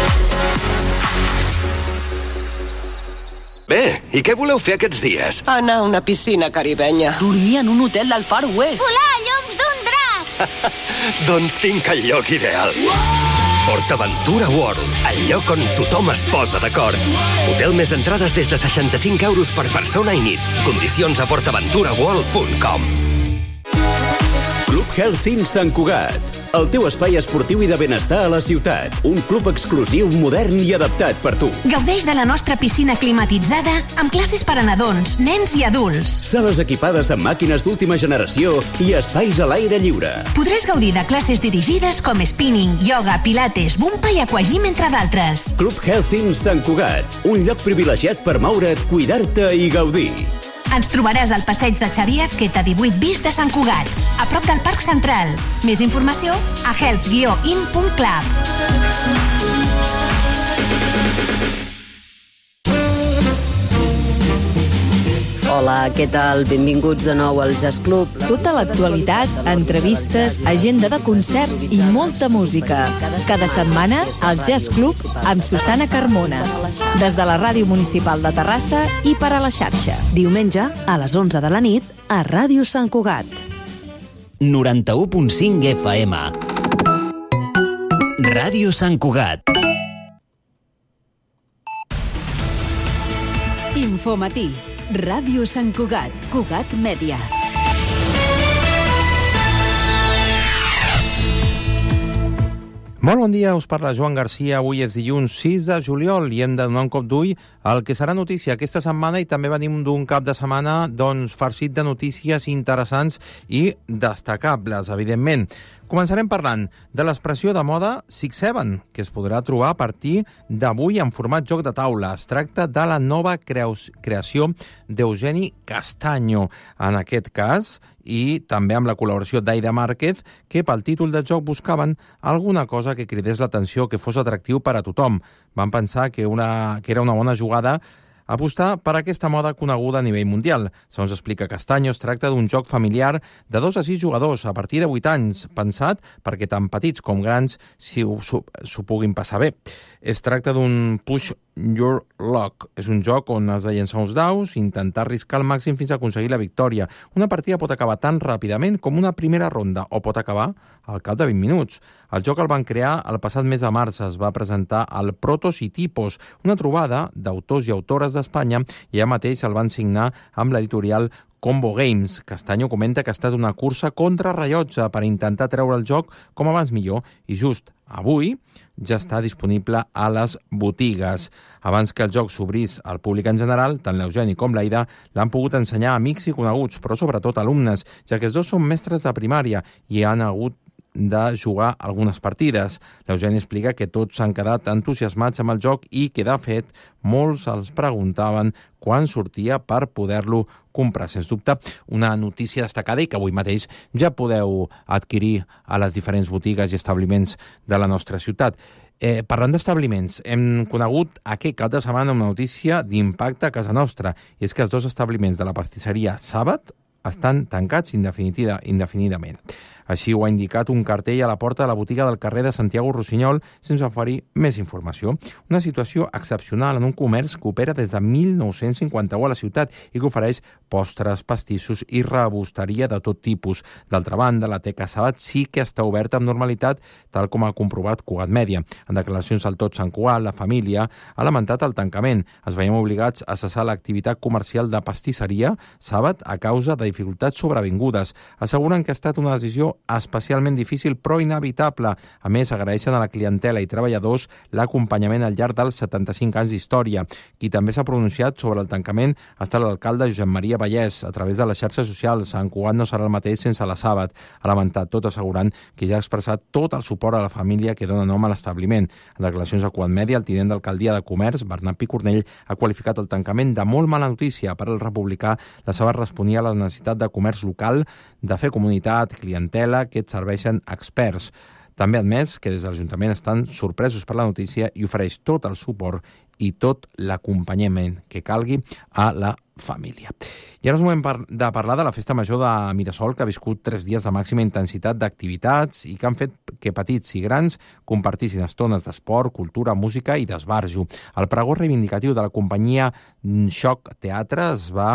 Bé, i què voleu fer aquests dies? Anar a una piscina caribenya. Dormir en un hotel del Far West. Volar a lloms d'un drac. Doncs tinc el lloc ideal. PortAventura World, el lloc on tothom es posa d'acord. Hotel més entrades des de seixanta-cinc euros per persona i nit. Condicions a port aventura world punt com. Club Health Sant Cugat, el teu espai esportiu i de benestar a la ciutat. Un club exclusiu, modern i adaptat per tu. Gaudeix de la nostra piscina climatitzada amb classes per a nadons, nens i adults. Sales equipades amb màquines d'última generació i espais a l'aire lliure. Podràs gaudir de classes dirigides com spinning, yoga, pilates, bumpa i aquagym, entre d'altres. Club Health Sant Cugat, un lloc privilegiat per moure't, cuidar-te i gaudir. Ens trobaràs al passeig de Xavier Azqueta divuit bis de Sant Cugat, a prop del Parc Central. Més informació a health guió in punt club. Hola, què tal? Benvinguts de nou al Jazz Club. Tota l'actualitat, entrevistes, agenda de concerts i molta música. Cada setmana, al Jazz Club amb Susana Carmona. Des de la Ràdio Municipal de Terrassa i per a la xarxa. Diumenge, a les onze de la nit, a Ràdio Sant Cugat. noranta-u punt cinc F M. Ràdio Sant Cugat. Infomatí. Ràdio Sant Cugat. Cugat Mèdia. Molt bon dia, us parla Joan Garcia. Avui és dilluns sis de juliol i hem de donar un cop d'ull al que serà notícia aquesta setmana, i també venim d'un cap de setmana doncs, farcit de notícies interessants i destacables, evidentment. Començarem parlant de l'expressió de moda Six Seven, que es podrà trobar a partir d'avui en format joc de taula. Es tracta de la nova creació d'Eugeni Castaño, en aquest cas, i també amb la col·laboració d'Aida Márquez, que pel títol de joc buscaven alguna cosa que cridés l'atenció, que fos atractiu per a tothom. Van pensar que, una, que era una bona jugada apostar per aquesta moda coneguda a nivell mundial. Segons explica Castaño, es tracta d'un joc familiar de dos a sis jugadors a partir de vuit anys, pensat perquè tant petits com grans s'ho puguin passar bé. Es tracta d'un push your luck. És un joc on has de llençar uns daus i intentar arriscar al màxim fins a aconseguir la victòria. Una partida pot acabar tan ràpidament com una primera ronda, o pot acabar al cap de vint minuts. El joc el van crear el passat mes de març. Es va presentar al Protos i Tipos, una trobada d'autors i autores d'Espanya, i ja mateix el van signar amb l'editorial Combo Games. Castaño comenta que ha estat una cursa contra rellotge per intentar treure el joc com abans millor, i just avui ja està disponible a les botigues. Abans que el joc s'obrís al públic en general, tant l'Eugeni com l'Aida l'han pogut ensenyar a amics i coneguts, però sobretot alumnes, ja que els dos són mestres de primària i han hagut de jugar algunes partides. L'Eugeni explica que tots s'han quedat entusiasmats amb el joc i que, de fet, molts els preguntaven quan sortia per poder-lo comprar. Sens dubte, una notícia destacada i que avui mateix ja podeu adquirir a les diferents botigues i establiments de la nostra ciutat. Eh, parlant d'establiments, hem conegut aquest cap de setmana una notícia d'impacte a casa nostra, i és que els dos establiments de la pastisseria Sàbat estan tancats indefinitiva, indefinidament. Així ho ha indicat un cartell a la porta de la botiga del carrer de Santiago Rossinyol, sense oferir més informació. Una situació excepcional en un comerç que opera des de mil nou-cents cinquanta-u a la ciutat i que ofereix postres, pastissos i rebosteria de tot tipus. D'altra banda, la Teca Sàbat sí que està oberta amb normalitat, tal com ha comprovat Cugat Mèdia. En declaracions al Tot Sant Cugat, la família ha lamentat el tancament. Es veiem obligats a cessar l'activitat comercial de pastisseria Sàbat a causa de dificultats sobrevingudes. Asseguren que ha estat una decisió especialment difícil però inevitable. A més, agraeixen a la clientela i treballadors l'acompanyament al llarg dels setanta-cinc anys d'història. Qui també s'ha pronunciat sobre el tancament ha estat l'alcalde Josep Maria Vallès. A través de les xarxes socials, Sant Cugat no serà el mateix sense la Sàbat. Ha lamentat tot, assegurant que ja ha expressat tot el suport a la família que dona nom a l'establiment. En declaracions a Cugat Mèdia, el tinent d'alcaldia de Comerç, Bernat Picornell, ha qualificat el tancament de molt mala notícia per al republicà. La Sàbat responia a la necessitat de comerç local, de fer comunitat, clientela, que et serveixen experts. També ha admès que des de l'Ajuntament estan sorpresos per la notícia i ofereix tot el suport i tot l'acompanyament que calgui a la família. I ara és moment de parlar de la Festa Major de Mirasol, que ha viscut tres dies de màxima intensitat d'activitats i que han fet que petits i grans compartissin estones d'esport, cultura, música i d'esbarjo. El pregó reivindicatiu de la companyia Xoc Teatre es va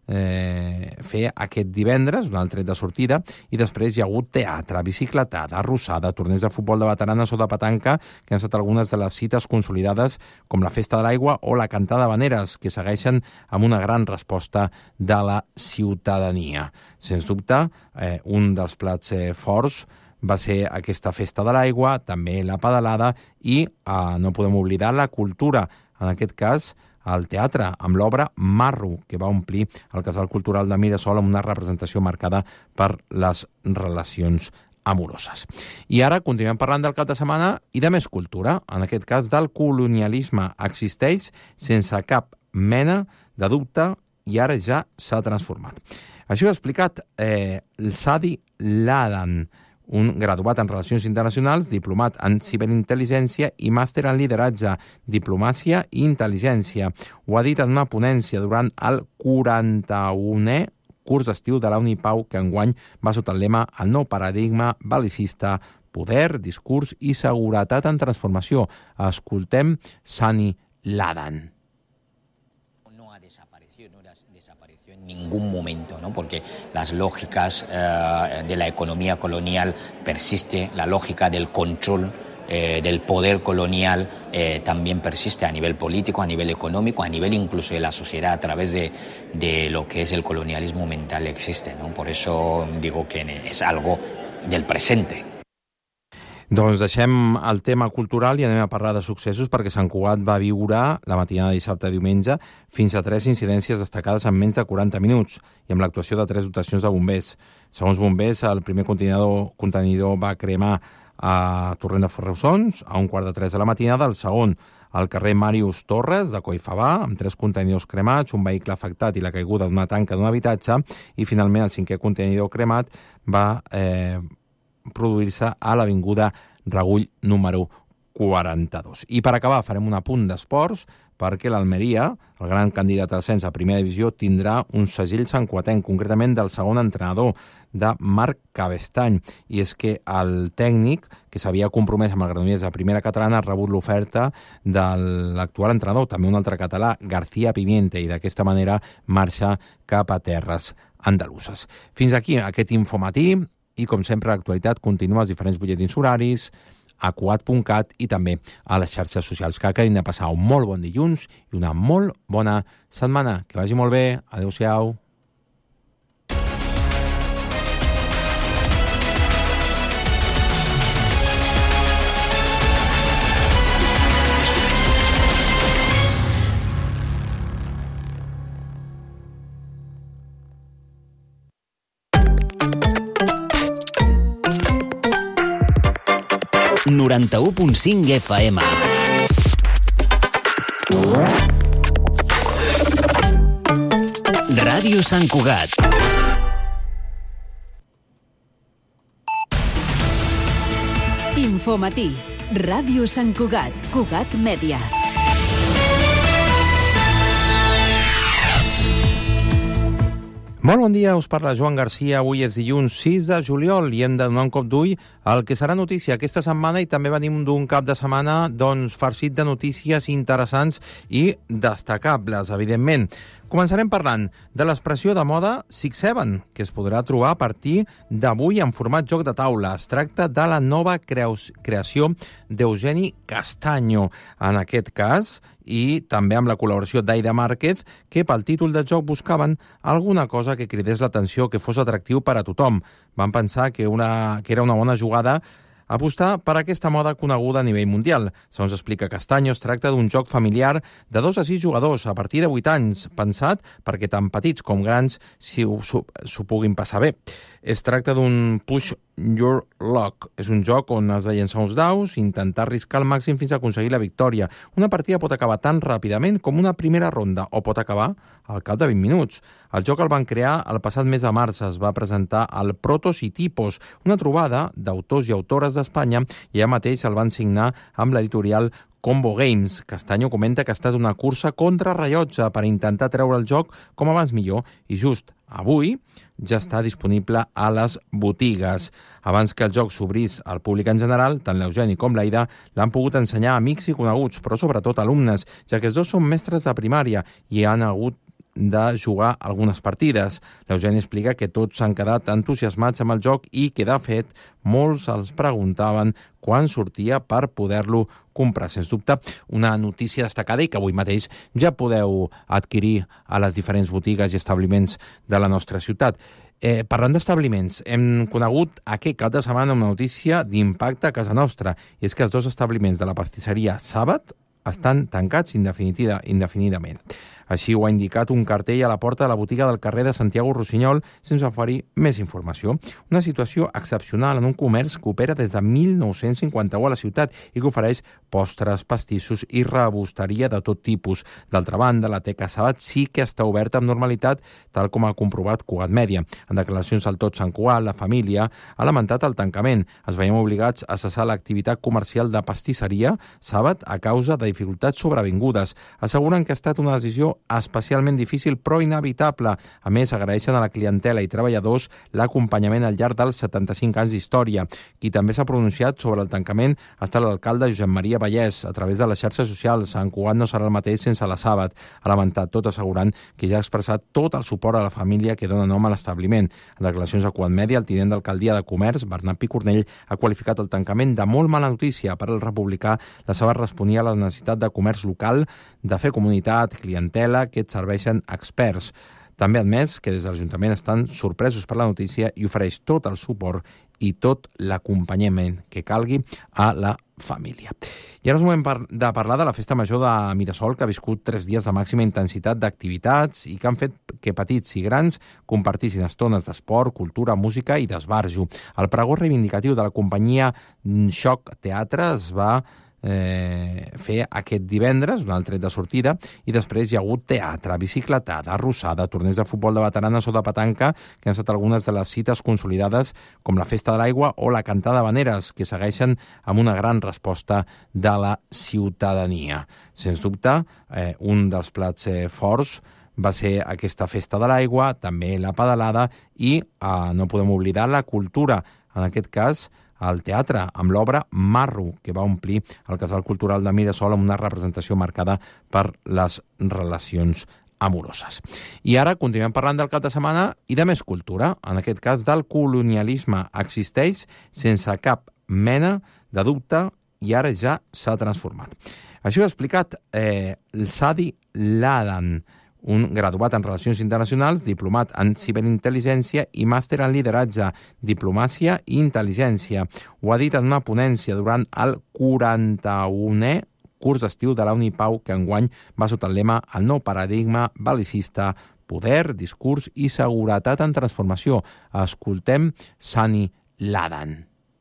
Eh, fer aquest divendres, un altre de sortida, i després hi ha hagut teatre, bicicletada, arrossada, torneig de futbol de veteranes o de petanca, que han estat algunes de les cites consolidades, com la Festa de l'Aigua o la Cantada d'Habaneres, que segueixen amb una gran resposta de la ciutadania. Sens dubte, eh, un dels plats eh, forts va ser aquesta Festa de l'Aigua, també la pedalada i eh, no podem oblidar la cultura, en aquest cas al teatre, amb l'obra Marro, que va omplir el Casal Cultural de Mirasol amb una representació marcada per les relacions amoroses. I ara continuem parlant del cap de setmana i de més cultura, en aquest cas del colonialisme. Existeix sense cap mena de dubte i ara ja s'ha transformat. Això ho ha explicat eh, el Sadi Ladan, un graduat en Relacions Internacionals, diplomat en Ciberintel·ligència i màster en Lideratge, Diplomàcia i Intel·ligència. Ho ha dit en una ponència durant el quaranta-unè curs d'estiu de la Unipau, que enguany va sota el lema El nou paradigma bel·licista, poder, discurs i seguretat en transformació. Escoltem Sani Ladan. En ningún momento, ¿no? Porque las lógicas eh, de la economía colonial persiste, la lógica del control eh, del poder colonial eh, también persiste a nivel político, a nivel económico, a nivel incluso de la sociedad a través de, de lo que es el colonialismo mental existe, ¿no? Por eso digo que es algo del presente. Doncs deixem el tema cultural i anem a parlar de successos, perquè Sant Cugat va viure la matinada de dissabte i diumenge fins a tres incidències destacades en menys de quaranta minuts i amb l'actuació de tres dotacions de bombers. Segons bombers, el primer contenidor, contenidor va cremar a Torrent de Ferrusons a un quart de tres de la matinada, el segon al carrer Màrius Torres de Collfabà, amb tres contenidors cremats, un vehicle afectat i la caiguda d'una tanca d'un habitatge, i finalment el cinquè contenidor cremat va eh, produir-se a l'avinguda Regull número quaranta-dos. I per acabar farem un apunt d'esports, perquè l'Almeria, el gran candidat a l'ascens a primera divisió, tindrà un segell santcuatenc, concretament del segon entrenador, de Marc Cabestany. I és que el tècnic, que s'havia compromès amb el Granollers de primera catalana, ha rebut l'oferta de l'actual entrenador, també un altre català, García Pimienta, i d'aquesta manera marxa cap a terres andaluses. Fins aquí aquest infomatí. I, com sempre, l'actualitat continua als diferents butlletins horaris, a cugat punt cat i també a les xarxes socials. Que acabin de passar un molt bon dilluns i una molt bona setmana. Que vagi molt bé. Adéu-siau. noranta-u punt cinc F M. Ràdio Sant Cugat. Infomatí. Ràdio Sant Cugat. Cugat Mèdia. Molt bon dia, us parla Joan Garcia. Avui és dilluns sis de juliol i hem de donar un cop d'ull al que serà notícia aquesta setmana, i també venim d'un cap de setmana doncs, farcit de notícies interessants i destacables, evidentment. Començarem parlant de l'expressió de moda Six Seven, que es podrà trobar a partir d'avui en format joc de taula. Es tracta de la nova creació d'Eugeni Castaño, en aquest cas, i també amb la col·laboració d'Aida Márquez, que pel títol de joc buscaven alguna cosa que cridés l'atenció, que fos atractiu per a tothom. Van pensar que, una, que era una bona jugada apostar per aquesta moda coneguda a nivell mundial. Segons explica Castaño, es tracta d'un joc familiar de dos a sis jugadors a partir de vuit anys, pensat perquè tant petits com grans s'ho puguin passar bé. Es tracta d'un push your luck. És un joc on has de llençar uns daus i intentar arriscar al màxim fins a aconseguir la victòria. Una partida pot acabar tan ràpidament com una primera ronda o pot acabar al cap de vint minuts. El joc el van crear el passat mes de març. Es va presentar al Protos i Tipos, una trobada d'autors i autores d'Espanya, i ja mateix el van signar amb l'editorial Combo Games. Castaño comenta que ha estat una cursa contra rellotge per intentar treure el joc com abans millor, i just avui ja està disponible a les botigues. Abans que el joc s'obrís al públic en general, tant l'Eugeni com l'Aida l'han pogut ensenyar a amics i coneguts, però sobretot alumnes, ja que els dos són mestres de primària i han hagut de jugar algunes partides. L'Eugeni explica que tots s'han quedat entusiasmats amb el joc i que, de fet, molts els preguntaven quan sortia per poder-lo comprar. Sens dubte, una notícia destacada i que avui mateix ja podeu adquirir a les diferents botigues i establiments de la nostra ciutat. Eh, parlant d'establiments, hem conegut aquest cap de setmana una notícia d'impacte a casa nostra, i és que els dos establiments de la pastisseria Sàbat estan tancats indefinida, indefinidament. Així ho ha indicat un cartell a la porta de la botiga del carrer de Santiago Rossinyol sense oferir més informació. Una situació excepcional en un comerç que opera des de mil nou-cents cinquanta-u a la ciutat i que ofereix postres, pastissos i rebosteria de tot tipus. D'altra banda, la Teca Sabat sí que està oberta amb normalitat, tal com ha comprovat Cugat Mèdia. En declaracions al Tot Sant Cugat, la família ha lamentat el tancament. Es veiem obligats a cessar l'activitat comercial de pastisseria Sabat a causa de dificultats sobrevingudes. Asseguren que ha estat una decisió especialment difícil però inevitable. A més, agraeixen a la clientela i treballadors l'acompanyament al llarg dels setanta-cinc anys d'història. Qui també s'ha pronunciat sobre el tancament ha estat l'alcalde Josep Maria Vallès. A través de les xarxes socials, Sant Cugat no serà el mateix sense la Sabat. Ha lamentat tot assegurant que ja ha expressat tot el suport a la família que dona nom a l'establiment. En declaracions a Cugat Mèdia, el tinent d'alcaldia de Comerç, Bernat Picornell, ha qualificat el tancament de molt mala notícia. Per al republicà, la Sabat responia a la necessitat de comerç local, de fer comunitat, clientela, que et serveixen experts. També ha admès que des de l'Ajuntament estan sorpresos per la notícia i ofereix tot el suport i tot l'acompanyament que calgui a la família. I ara és moment de parlar de la Festa Major de Mirasol, que ha viscut tres dies de màxima intensitat d'activitats i que han fet que petits i grans compartissin estones d'esport, cultura, música i d'esbarjo. El pregó reivindicatiu de la companyia Xoc Teatre es va Eh, fer aquest divendres, un altre de sortida, i després hi ha hagut teatre, bicicletada, arrossada, torneig de futbol de veteranes o de petanca, que han estat algunes de les cites consolidades, com la Festa de l'Aigua o la Cantada d'Habaneres, que segueixen amb una gran resposta de la ciutadania. Sens dubte, eh, un dels plats eh, forts va ser aquesta Festa de l'Aigua, també la pedalada i eh, no podem oblidar la cultura, en aquest cas al teatre, amb l'obra Marro, que va omplir el Casal Cultural de Mirasol amb una representació marcada per les relacions amoroses. I ara continuem parlant del cap de setmana i de més cultura, en aquest cas del colonialisme. Existeix sense cap mena de dubte i ara ja s'ha transformat. Això ho ha explicat eh, el Sadi Ladan, un graduat en Relacions Internacionals, diplomat en Ciberintel·ligència i màster en Lideratge, Diplomàcia i Intel·ligència. Ho ha dit en una ponència durant el quaranta-unè curs d'estiu de la Unipau, que enguany va sota el lema El nou paradigma bel·licista, poder, discurs i seguretat en transformació. Escoltem Sadi Ladan.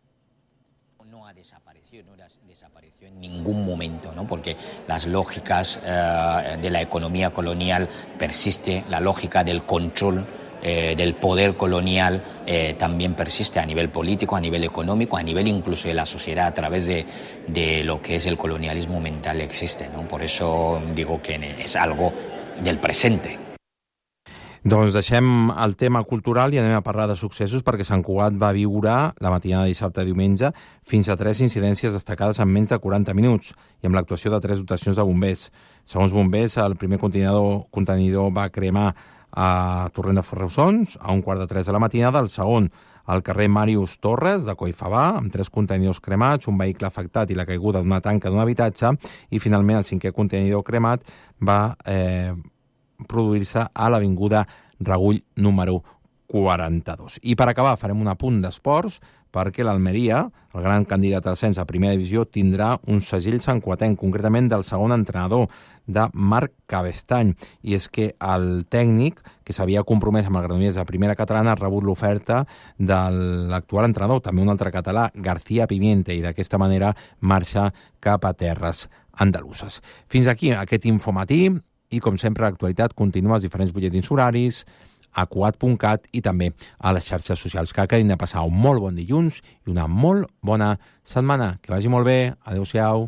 En ningún momento, ¿no? Porque las lógicas eh, de la economía colonial persiste, la lógica del control eh, del poder colonial eh, también persiste a nivel político, a nivel económico, a nivel incluso de la sociedad a través de, de lo que es el colonialismo mental existe, ¿no? Por eso digo que es algo del presente. Doncs deixem el tema cultural i anem a parlar de successos, perquè Sant Cugat va viure la matinada de dissabte i diumenge fins a tres incidències destacades en menys de quaranta minuts i amb l'actuació de tres dotacions de bombers. Segons bombers, el primer contenidor, contenidor va cremar a Torrent de Ferrusons a un quart de tres de la matinada, el segon al carrer Màrius Torres de Collfabà, amb tres contenidors cremats, un vehicle afectat i la caiguda d'una tanca d'un habitatge, i finalment el cinquè contenidor cremat va eh, produir-se a l'avinguda Regull número quaranta-dos. I per acabar farem un apunt d'esports, perquè l'Almeria, el gran candidat a l'ascens a primera divisió, tindrà un segell santcuatenc, concretament del segon entrenador, de Marc Cabestany. I és que el tècnic, que s'havia compromès amb el Granollers de primera catalana, ha rebut l'oferta de l'actual entrenador, també un altre català, García Pimienta, i d'aquesta manera marxa cap a terres andaluses. Fins aquí aquest infomatí. I, com sempre, l'actualitat continua als diferents butlletins horaris, a cugat punt cat i també a les xarxes socials. Que acabin de passar un molt bon dilluns i una molt bona setmana. Que vagi molt bé. Adéu-siau.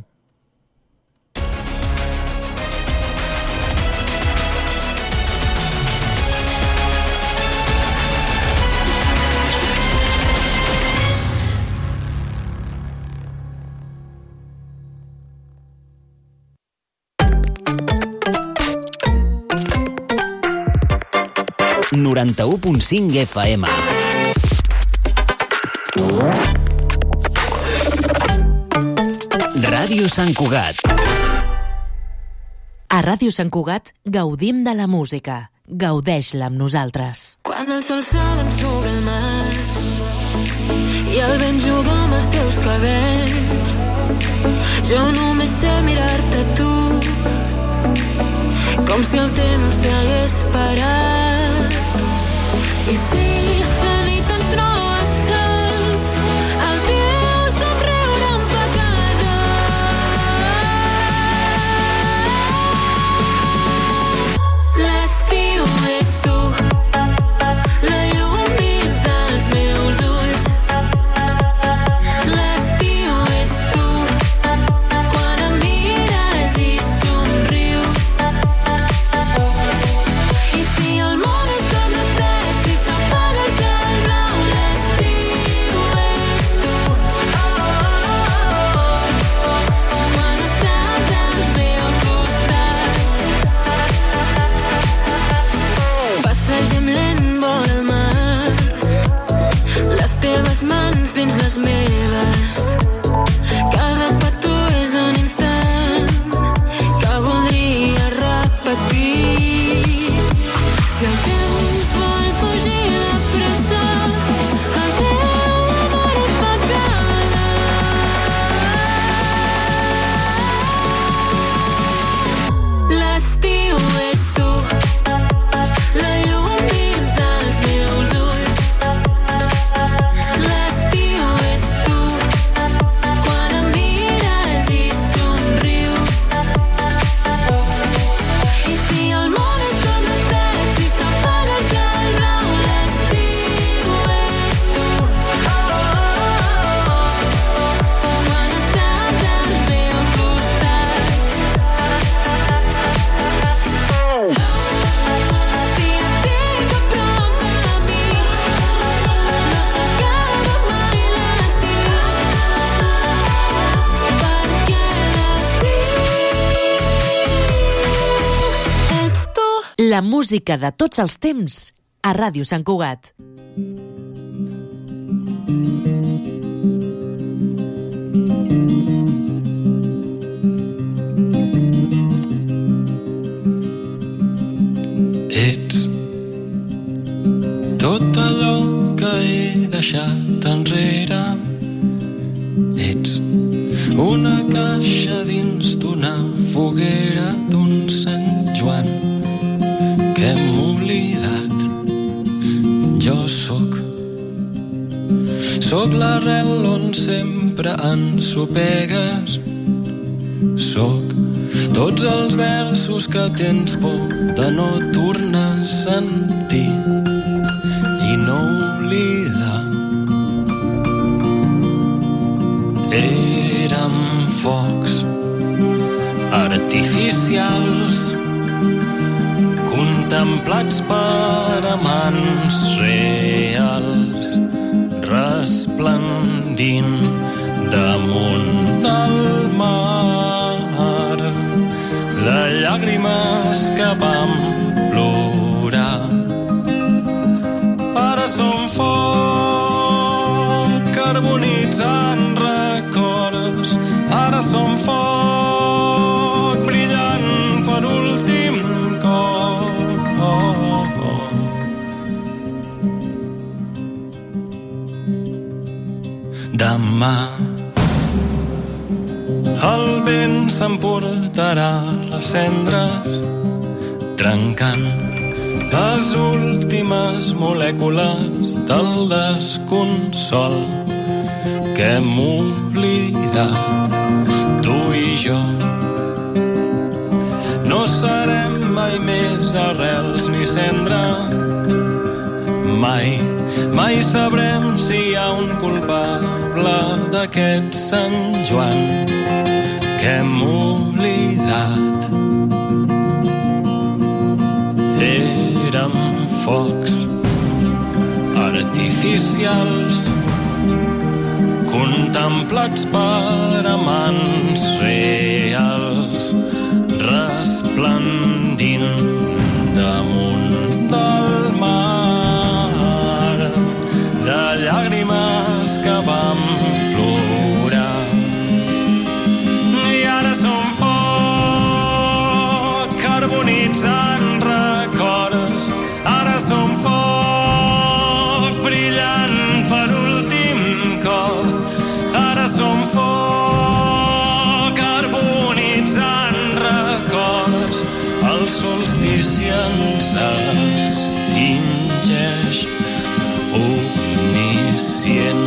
noranta-u punt cinc F M. Ràdio Sant Cugat. A Ràdio Sant Cugat gaudim de la música. Gaudeix-la amb nosaltres. Quan el sol s'adorm sobre el mar i el vent juga amb els teus cabells, jo només sé mirar-te tu. com si el temps s'hagués parat. I si la nit ens troba sols, el teu somriure em fa casa. L'estiu és tu, la llum dins dels meus ulls. L'estiu ets tu, quan em mires i somrius. I si el món es torna fred, si s'apagues el blau, l'estiu ets tu. Quan estàs al meu costat, passegem lent vora el mar, les teves mans dins les meves. Cada petó és un instant que voldria repetir. Si el temps vol fugir de pressa, el teu amor em fa cara. L'estiu ets tu, la llum dins dels meus ulls. L'estiu ets tu, quan em mires i somrius. I si el món es torna fred, si s'apagues el blau, l'estiu ets tu. Quan estàs al meu costat, si et tinc a prop de mi, no s'acaba mai l'estiu, perquè l'estiu ets tu. La música de tots els temps a Ràdio Sant Cugat. Ets tot allò que he deixat enrere. Ets una caixa dins d'una foguera d'un Sant Joan que hem oblidat. Jo sóc Sóc l'arrel on sempre ensopegues. Sóc tots els versos que tens por de no tornar a sentir i no oblidar. Érem focs artificials contemplats per amants reals, resplendint damunt del mar, de llàgrimes que vam plorar. Ara som foc carbonitzant records, ara som foc brillant per últim cop. Demà el vent s'emportarà les cendres, trencant les últimes molècules del desconsol que hem oblidat. Tu i jo no serem mai més arrels ni cendra. Mai, mai sabrem si hi ha un culpable d'aquest Sant Joan que hem oblidat. Érem focs artificials contemplats per amants reals, resplendint damunt del mar, de llàgrimes que vam plorar. I ara som foc carbonitzant records, ara som foc brillant per últim cop, ara som foc carbonitzant records, el sol solstícia ens extingeix omniscient.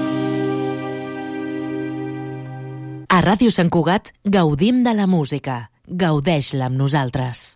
A Ràdio Sant Cugat gaudim de la música. Gaudeix-la amb nosaltres.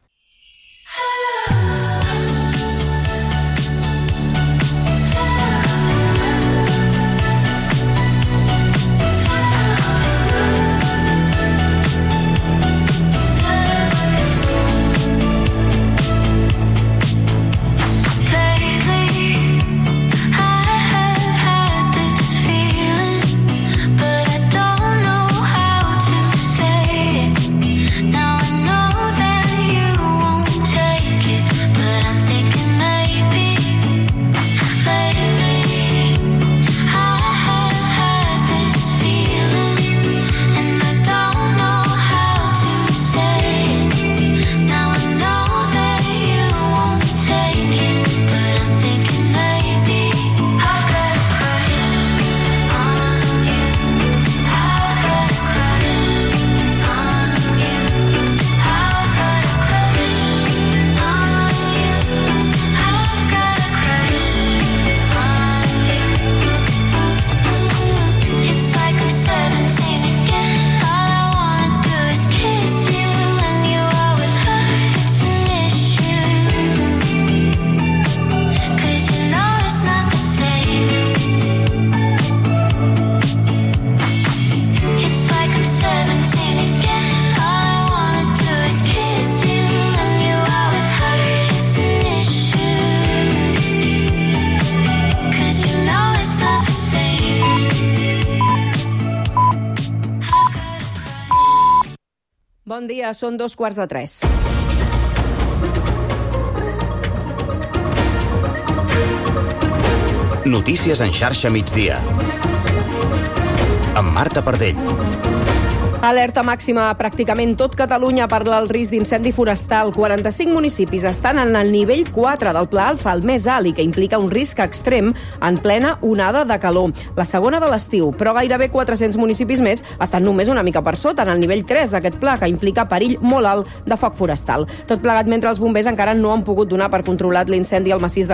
Bon dia, són dos quarts de tres. Notícies en xarxa migdia. Amb Marta Pardell. Alerta màxima a pràcticament tot Catalunya per el risc d'incendi forestal. quaranta-cinc municipis estan en el nivell quatre del Pla Alfa, el més alt, i que implica un risc extrem en plena onada de calor. La segona de l'estiu, però gairebé quatre-cents municipis més estan només una mica per sota, en el nivell tres d'aquest pla, que implica perill molt alt de foc forestal. Tot plegat mentre els bombers encara no han pogut donar per controlat l'incendi al massís de